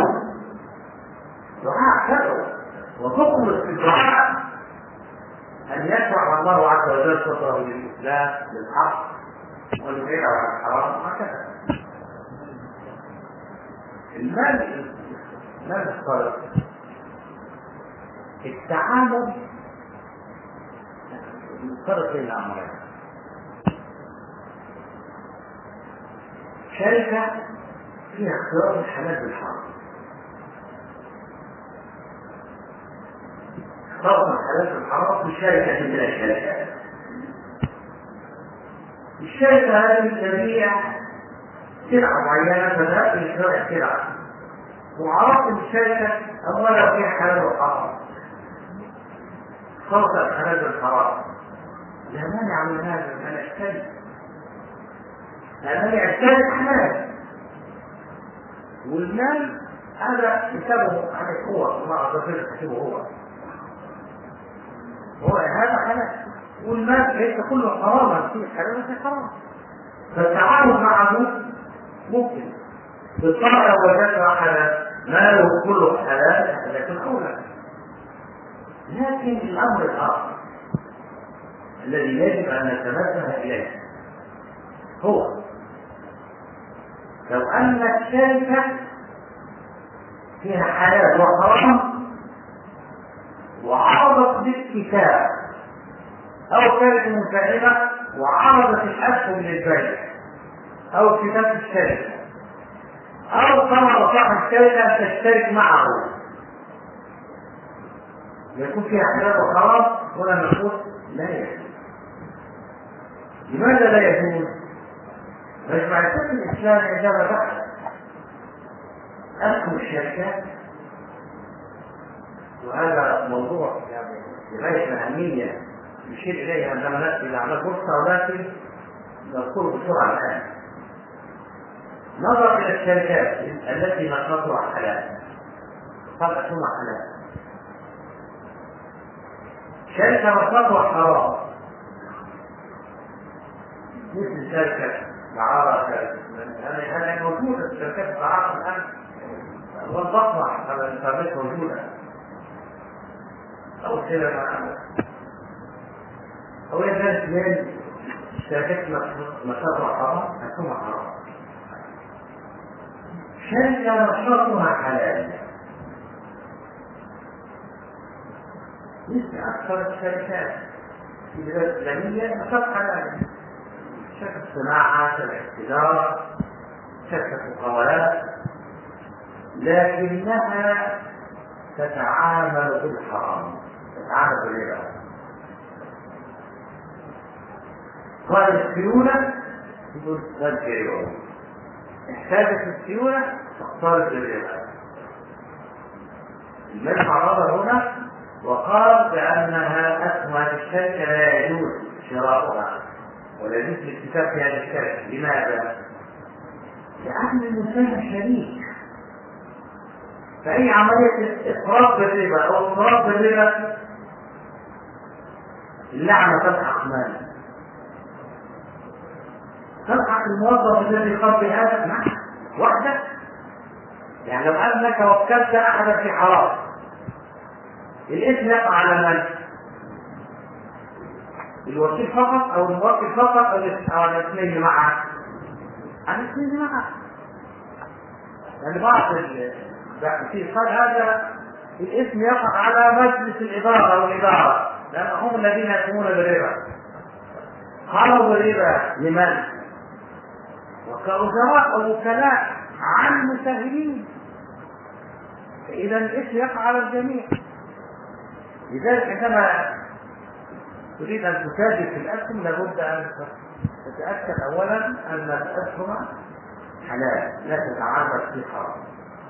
دعاء كذا، وتخلص في الدعاء أن يشرع الله عز وجل صدره للإسلام للحق والبعد عن الحرام هكذا. المال الصالح التعامل يفرق بين الأمرين. شركة فيها اختيار الحلال بالحرام، اختار الحلال بالحرام في شركة من الشركات. الشركة هذه تبيع سلعة معينة، فذهبت لشراء سلعة وعرفت الشركة أولا فيها حلال وحرام، اخترت الحلال بالحرام، لا مانع من هذا، أنا أشتري، لأنني أشتري حلال، والمال هذا حسابه على القوة، الله عز وجل حسابه هو هذا حلال، والمال ليس كله حراما، فيه حلال وفيه حرام، فالتعامل معه ممكن. بالطبع لو وجدت أحدا ماله كله حلال لكن أولى، لكن الأمر الآخر الذي يجب أن نتنبه إليه هو لو أن الشركة فيها حلال وحرام وعرضت بالكتاب أو كانت مساهمة وعرضت الأسهم للبيع أو كتاب الشركة أو طلب صاحب الشركة تشترك معه، يكون فيها حلال وحرام، ولا نقول لا يجوز. لماذا لا يجوز؟ مجمع الفقه الإسلامي عندما بحث أسهم الشركات، وهذا موضوع غاية أهمية يشير إليه عندما نأتي إلى أعمال بورصة، ولكن نذكره بسرعة الآن. نظر إلى الشركات التي نشاطها حلال، قد أسهمها حلال. شركة نشاطها حرام مثل شركة دعارة، هذه موجودة في شركات الدعارة الآن والبطنة على الإنترنت موجودة، أو سينما أو يجب من شركات نشاطها حرام أسهمها حرام. شركة نشاطها حلال مثل أكثر الشركات في البلاد الإسلامية نشاط حلال، شركة صناعة، شركة تجارة، شركة مقاولات، لكنها تتعامل بالحرام، تتعامل بالربا. قال السيولة يقول تذكر، احتاجت السيولة تختار الربا. المجمع نظر هنا وقال بأنها أسهم الشركة لا يجوز شراؤها ولا يجوز الاكتتاب في هذه الشركة. لماذا؟ لأن المساهم شريك، فأي عملية إفراط بالربا أو إفراط بالربا اللعنة تلحق ماله، تلحق الموظف الذي قام بهذا معه وحده. يعني لو أنك وكلت أحدا في حرام الاسم يقع على من؟ الوكيل فقط أو الموكل فقط أو على الاثنين معه؟ على الاثنين معه. يعني بعض في قال هذا الاسم يقع على مجلس الإدارة أو الإدارة، لأن هم الذين يقومون بالربا. قالوا بالربا لمن؟ وكأجراء أو وكلاء عن المساهمين، فإذا الإثم يقع على الجميع. لذلك عندما تريد أن تتاجر في الأسهم لابد أن تتأكد أولا أن الأسهم حلال لا تتعامل في حرام.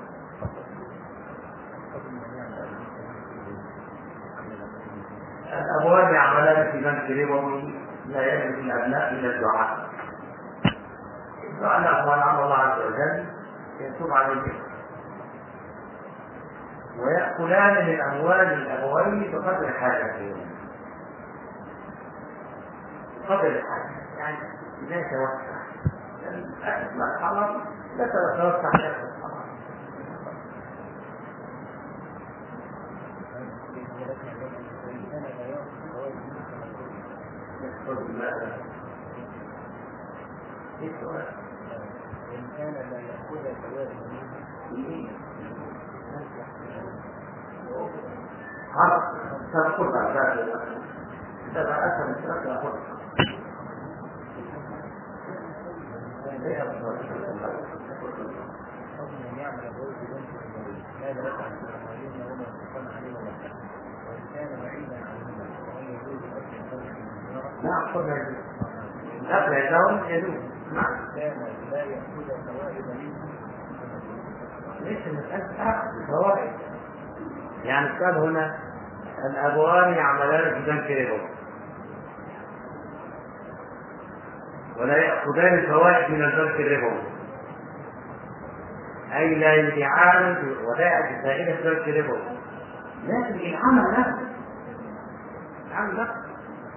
الأبواب يعملان في بنك ربوي لا يملك الأبناء إلا الدعاء. الدعاء الأخوان عن الله عز وجل يتوب عليهم ويأكلان من أموال الأبوين بقدر حاجتهم، بقدر الحاجة، يعني لا يتوسع الأكل الحرام لا تتوسع الأكل الحرام. إن كان لا يأخذ فوائد تذكر بعد ذلك تبع أسهل الشرط يأخذ يعمل الرجل بنت الجميل هذا رفع المعلومين وما يتقن عليه ولا وإن كان بعيدا عنهما وأن يجوز أكل الفرح لا أخذ لا يجوز يجوز كان لا يأخذ فوائد منه ليس مسألة أخذ الفوائد. يعني كان هنا الأبوان يعملان في بنك ربوي ولا يأخذان الفوائد من البنك الربوي، أي لا يبيعان ودائع فائدة بنك ربوي، لكن العمل نفسه العمل نفسه.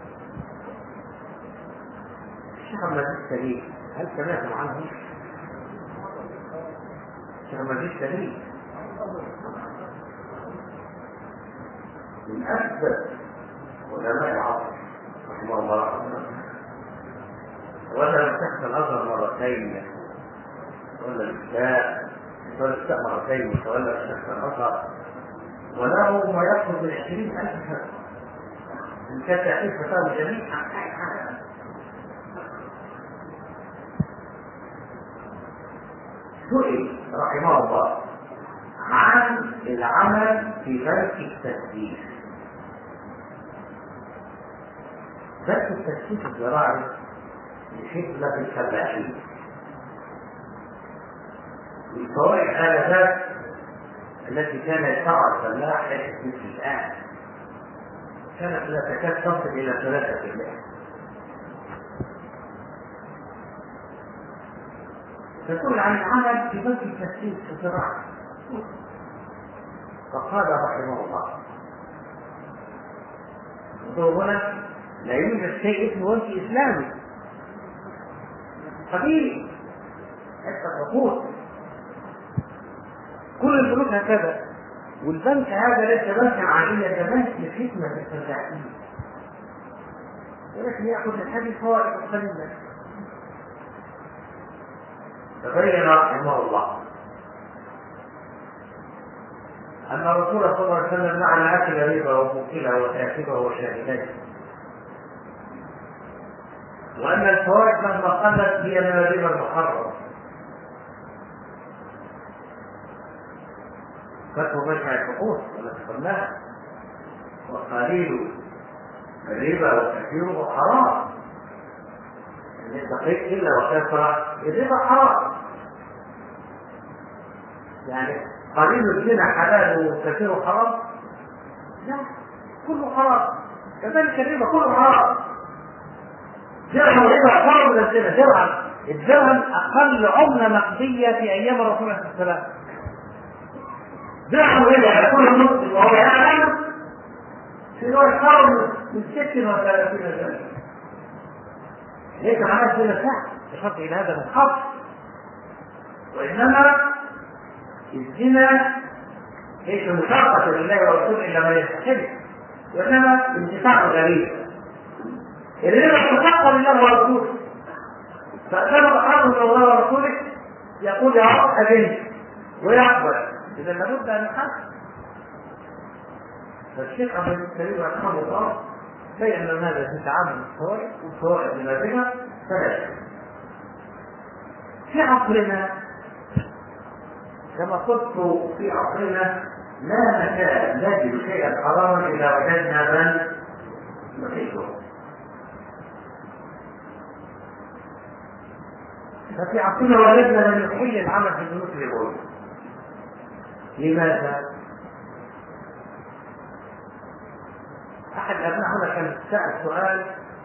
الشيخ مجيد سليم هل سمعتم عنه؟ الشيخ مجيد سليم من أكبر علماء العصر رحمه الله، ولا مسكت الأزهر مرتين ولا الإسلام مرتين ولا مسكت الأزهر، وله ما يقرب من 20,000 سنة إن كان تعريف فتاوى جميعا. سئل رحمه الله عن العمل في بنك التسجيل. بنك التسجيل الزراعي لخدمة الفلاحين. الفوائد آلافات التي كان يدفعها الفلاح ليست مثل الآن، كانت لا تكاد تصل إلى 3%. تقول عن العمل في بنك التسجيل الزراعي. فقال رحمه الله هنا لا يوجد شيء اسمه بنك إسلامي قديم حتى الرقود، كل البنوك هكذا، والبنك هذا ليس بنكا عاديا، ده بنك لخدمة الفلاحين، ولكن يأخذ من هذه الفوائد القليلة. تبين رحمه الله أن الرسول صلى الله عليه وسلم معنى أكل ربا وموكله وكاتبه وشاهديه، وأن الفوائد مهما قلت هي من الربا المحرم. فتح مجمع الحقوق ونسخناها، وقليل الربا وكثيره حرام، يعني الدقيق إلا وكثرة الربا حرام، يعني قليل الزنا حلال وكثيره حرام؟ لا، كله حرام. كذلك الربا كله حرام. درهم الربا حرام من الزنا. الدرهم أقل عملة نقدية في أيام الرسول عليه الصلاة والسلام. درهم الربا كل مسلم وهو يعلم في نوع حرام من 36 درهم. ليس معناه الزنا ساعة بشرط إلى هذا الخط، وإنما الزنا ليس مشاركة لله ورسوله إلا ما يستحب، وإنما انتفاع غريب. الربا مشاركة لله ورسوله، فأذن بحرم الله ورسوله يقول يا رب أذنك ويقبل، إذا لابد أن نحاسب. فالشيخ عبد الكريم رحمه الله بين أن هذا في تعامل الفوائد والفوائد الناتجة ثلاثة. في عصرنا كما قلت في عصرنا لا نكاد نجد شيئا حراما إذا وجدنا من نحيطه. ففي عصرنا وجدنا من يحل العمل في البنوك الربوية. لماذا؟ أحد أبنائنا كان سأل سؤال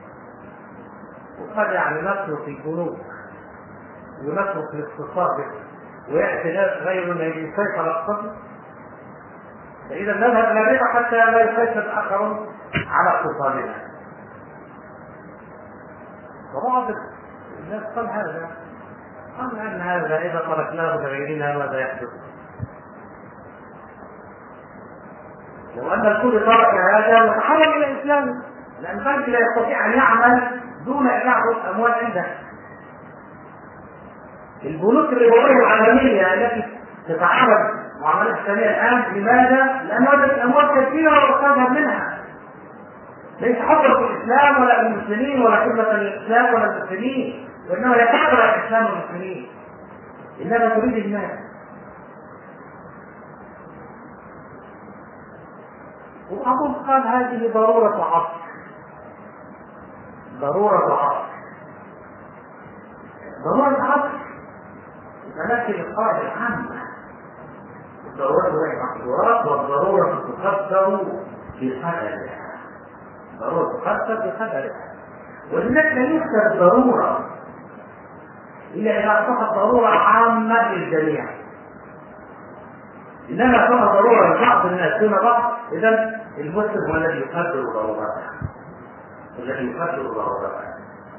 وقال يعني نترك البنوك ونترك الاقتصاد ويأتي غيرنا يسيطر الاقتصاد، فإذا نذهب إلى الربا حتى لا يسيطر آخرون على اقتصادنا. وبعض الناس قال هذا، قال أن هذا إذا تركناه لغيرنا ماذا يحدث؟ لو أن الكل ترك هذا وتحول إلى الإسلام، لأن البنك لا يستطيع أن يعمل دون أن يعرض أموال عنده. البنوك الربوية العالمية التي تتعامل معاملات إسلامية الآن، لماذا؟ لأن وجدت أموال كثيرة وتذهب منها، ليس حظر في الإسلام ولا المسلمين ولا خدمة للإسلام ولا المسلمين، وإنما يتحرر الإسلام والمسلمين، إنما تريد الناس. وبعضهم قال هذه ضرورة عصر، ضرورة عصر، ضرورة عصر تمثل القاعدة العامة. الضرورة هي محظورات، والضرورة تقدر بقدرها، ضرورة تقدر بقدرها، ولذلك لا يذكر الضرورة إلا إذا أصبحت ضرورة عامة للجميع، إنما كان ضرورة لبعض الناس دون بعض، إذا المسلم هو الذي يقدر ضرورته، الذي يقدر ضرورته.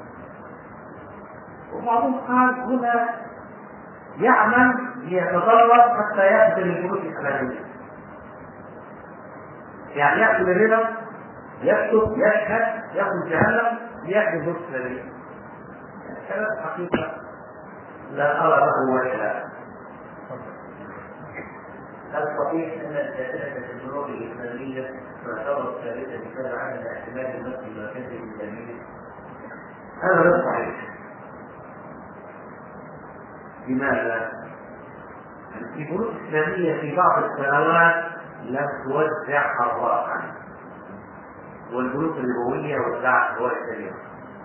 وبعضهم قال هنا يعمل ليتضرر حتى يأخذ البنوك الإسلامية، يعني يأخذ الربا، يكتب، يشهد، يأخذ جهنم ليأخذ البنوك الإسلامية. كلام حقيقة لا أرى له وجها. هل صحيح أن الجائزة في البنوك الإسلامية تعتبر ثابتة بسبب عدم اعتماد النفس المركزي الإسلامي؟ هذا غير صحيح. لماذا؟ البنوك الإسلامية في بعض السنوات لم توزع أرباحا، والبنوك الربوية وزعت أرباح كثيرة.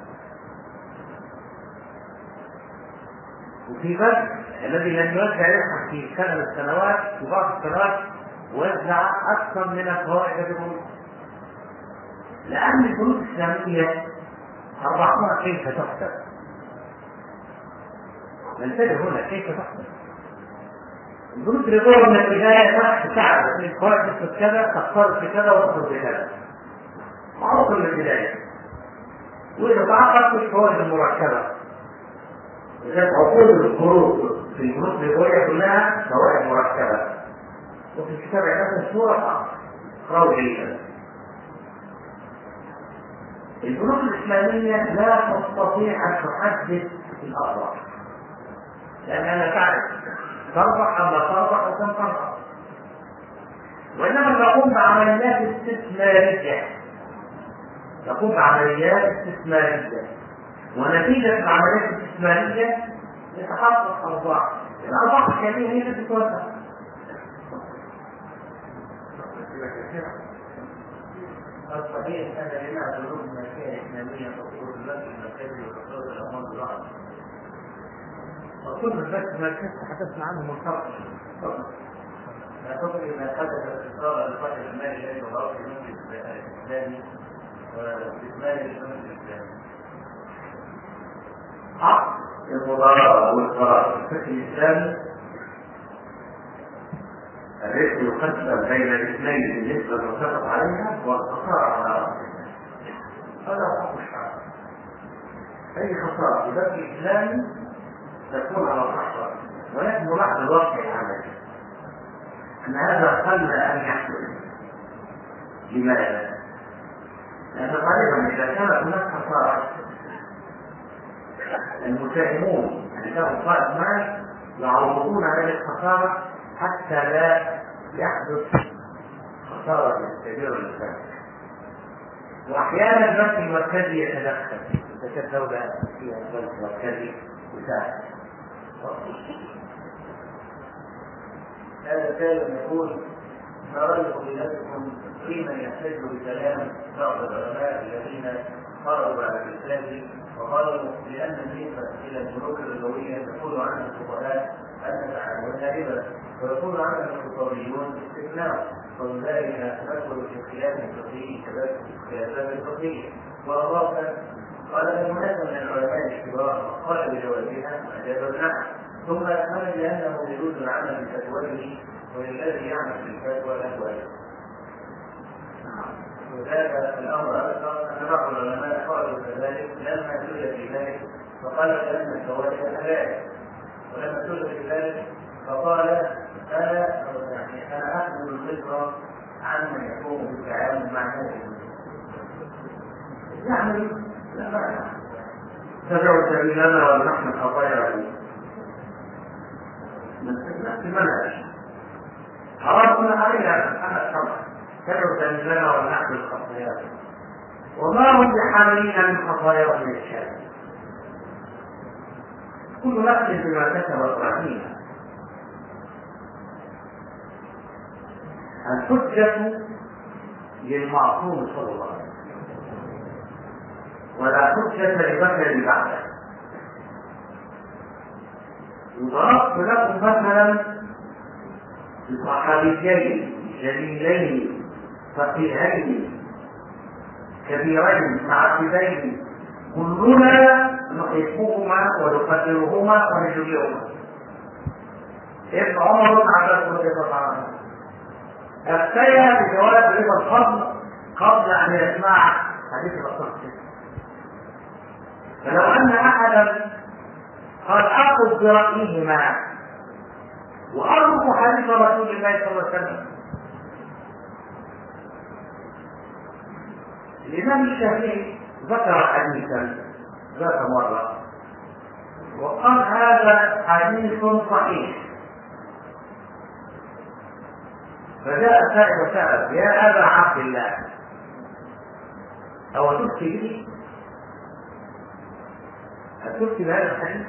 وفي بنك الذي لم يوزع ربحا في سنة من السنوات، في بعض السنوات وزع أكثر من الفوائد الربوية، لأن البنوك الإسلامية أرباحها كيف تحسب؟ ننتبه هنا كيف تحسب. البنوك الربوية من البداية تعرف أن الفوائد تحسب كذا، تقترض بكذا وتأخذ بكذا، معروف من البداية. وإذا تعاقدت الفوائد المركبة، إذا عقود القروض في البنوك الربوية كلها فوائد مركبة، وفي الكتاب عندنا الصورة روجية. البنوك الإسلامية لا تستطيع أن تحدد الأرباح، لأنها تعرف تربح أم لا تربح وكم تربح، وإنما تقوم بعمليات استثمارية، تقوم بعمليات استثمارية، ونتيجة العمليات الاستثمارية يتحقق أرباح. الأرباح الكاملة هي التي تتوزع. الصحيح أن لنا بنوك ملكية إسلامية تقول البنك المركزي وتقول الأموال الضعف. أقول البنك المركزي تحدثنا عنه من قبل. لا تقل ما حدث اتصال الفرق المالي الذي وضعه في البنك الإسلامي واستثمار البنك الإسلامي. عقد المضاربة والقرار في الفقه الإسلامي الربح يقسم بين الاثنين بالنسبة المتفق عليها والخسارة على رأسها. هذا حق الشرع. أي خسارة في بنك الإسلامي تكون على الخسارة، ولكن ملاحظة الواقع العملي أن هذا قل أن يحدث. لماذا؟ لأن غالبا إذا كانت هناك خسارة المساهمون عندهم قائد مال يعوضون هذه الخسارة حتى لا يحدث خسارة كبيرة للبنك. وأحيانا البنك المركزي يتدخل إذا كانت دولة فيها البنك المركزي يساعد. هذا كان يقول: ما رأي فضيلتكم فيمن يحتج بكلام بعض العلماء الذين خرجوا على الإسلام وقالوا بأن النسبة إلى البنوك الربوية تقول عنها الفقهاء أن تعاملها ربا ويقول عنها الاقتصاديون استثناء، ولذلك ندخل في خلاف فقهي خلافات الفقهية. وأضاف: قال المناسب من العلماء الكبار قال بجوازها أجاب نعم، ثم أكمل بأنه يجوز العمل بفتوته وللذي يعمل بالفتوى الأهوال. وذلك الأمر أكثر أن بعض العلماء قالوا كذلك لما سئل في ذلك فقال بأن الفوائد حلال، ولما سئل في ذلك فقال أنا أخذ الفكرة عمن يقوم بالتعامل مع هذه يعني تدعو سبيلنا ونحن خطايا نفس المنهج عرفنا علينا أن الشرع تدعو سبيلنا ونحن الخطايا وما هم بحاملين من خطايا من الشارع، كل نفس بما كسبت رهينة. الحجة للمعصوم صلى الله عليه وسلم ولا حجة لبشر بعده. وضربت لكم مثلا صحابيين جليلين فقيهين كبيرين معتدين كلنا نحبهما ونقدرهما ونجليهما. ابن عمر بن عباس رضي الله عنه افتيا بجواب رضا الفضل قبل ان يسمع حديث الرسول. فلو ان احدا قد اخذ برايهما وارجو حديث رسول الله صلى الله عليه وسلم، الامام الشافعي ذكر حديثا ذات مره وقال هذا حديث صحيح، فجاء سائل وسأل: يا أبا عبد الله أو تفتي به؟ أتفتي بهذا الحديث؟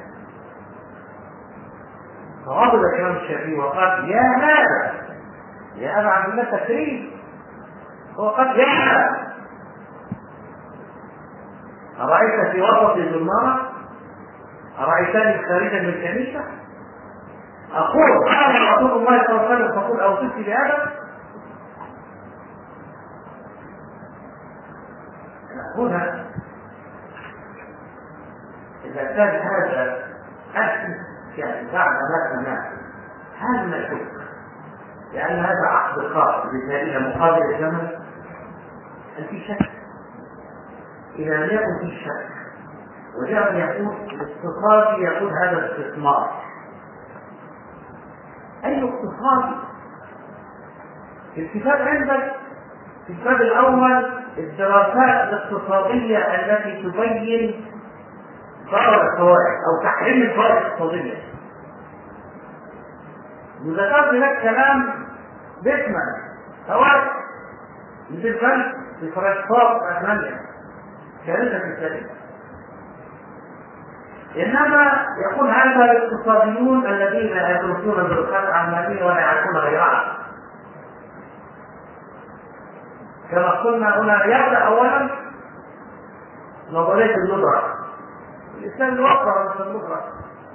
فغضب الإمام الشافعي وقال: يا هذا يا أبا عبد الله تكريم. هو قال: يا هذا أرأيت في وسط الزمارة؟ أرأيتني خارجا من الكنيسة؟ أقول قال رسول الله صلى الله عليه وسلم تقول أو تفتي بهذا؟ هنا إذا كان هذا أكل يعني بعد ما تمام هذا ما يشك، لأن هذا عقد خاص بذلك مقابل الزمن. هل في شك؟ إذا لم يكن في شك وجاء يقول الاقتصادي يقول هذا استثمار، أي اقتصادي؟ الكتاب عندك في الباب الأول الدراسات الاقتصادية التي تبين ضرر الفوائد أو تحريم الفوائد الاقتصادية. وذكرت لك كلام بيشمل فوائد مثل البنك في فرنسا في ألمانيا كارثة في التاريخ. إنما يقول هذا الاقتصاديون الذين يدرسون الدراسات العلمانية ولا يعرفون غيرها. كما قلنا هنا يبدأ أولا نظرية الندرة، الإنسان يوفر مثل الندرة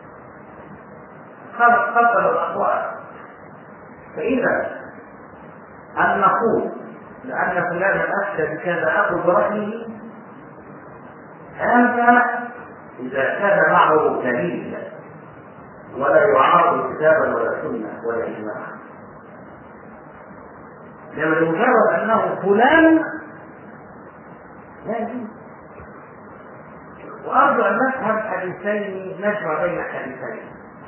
خلق الأقوال. فإذا أن نقول لأن فلان أفتى بكذا أخذ برأيه، هذا إذا كان معه دليل ولا يعارض كتابا ولا سنة ولا إجماع، لما لمجرد أنه فلان لا يجوز. وأرجو أن نفهم حديثين نجمع بين حديثين.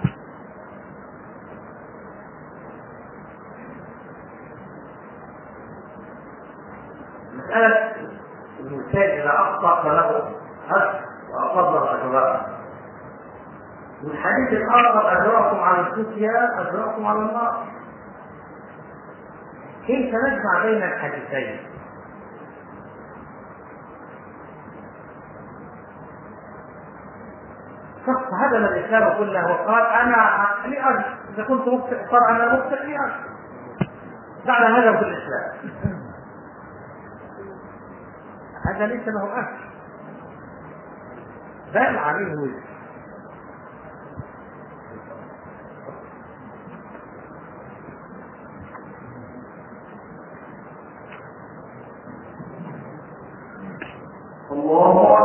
مسألة الإنسان إذا أخطأ فله حد وأفضل أجراه. والحديث الآخر أجراكم على الفتيا أجراكم على النار. كيف نجمع بين الحديثين؟ شخص هدم الإسلام كله وقال أنا لي أجر، إذا كنت مخطئ صار أنا مخطئ لي أجر، بعد هدم في الإسلام. هذا ليس له أجر، بل عليه وزر. الله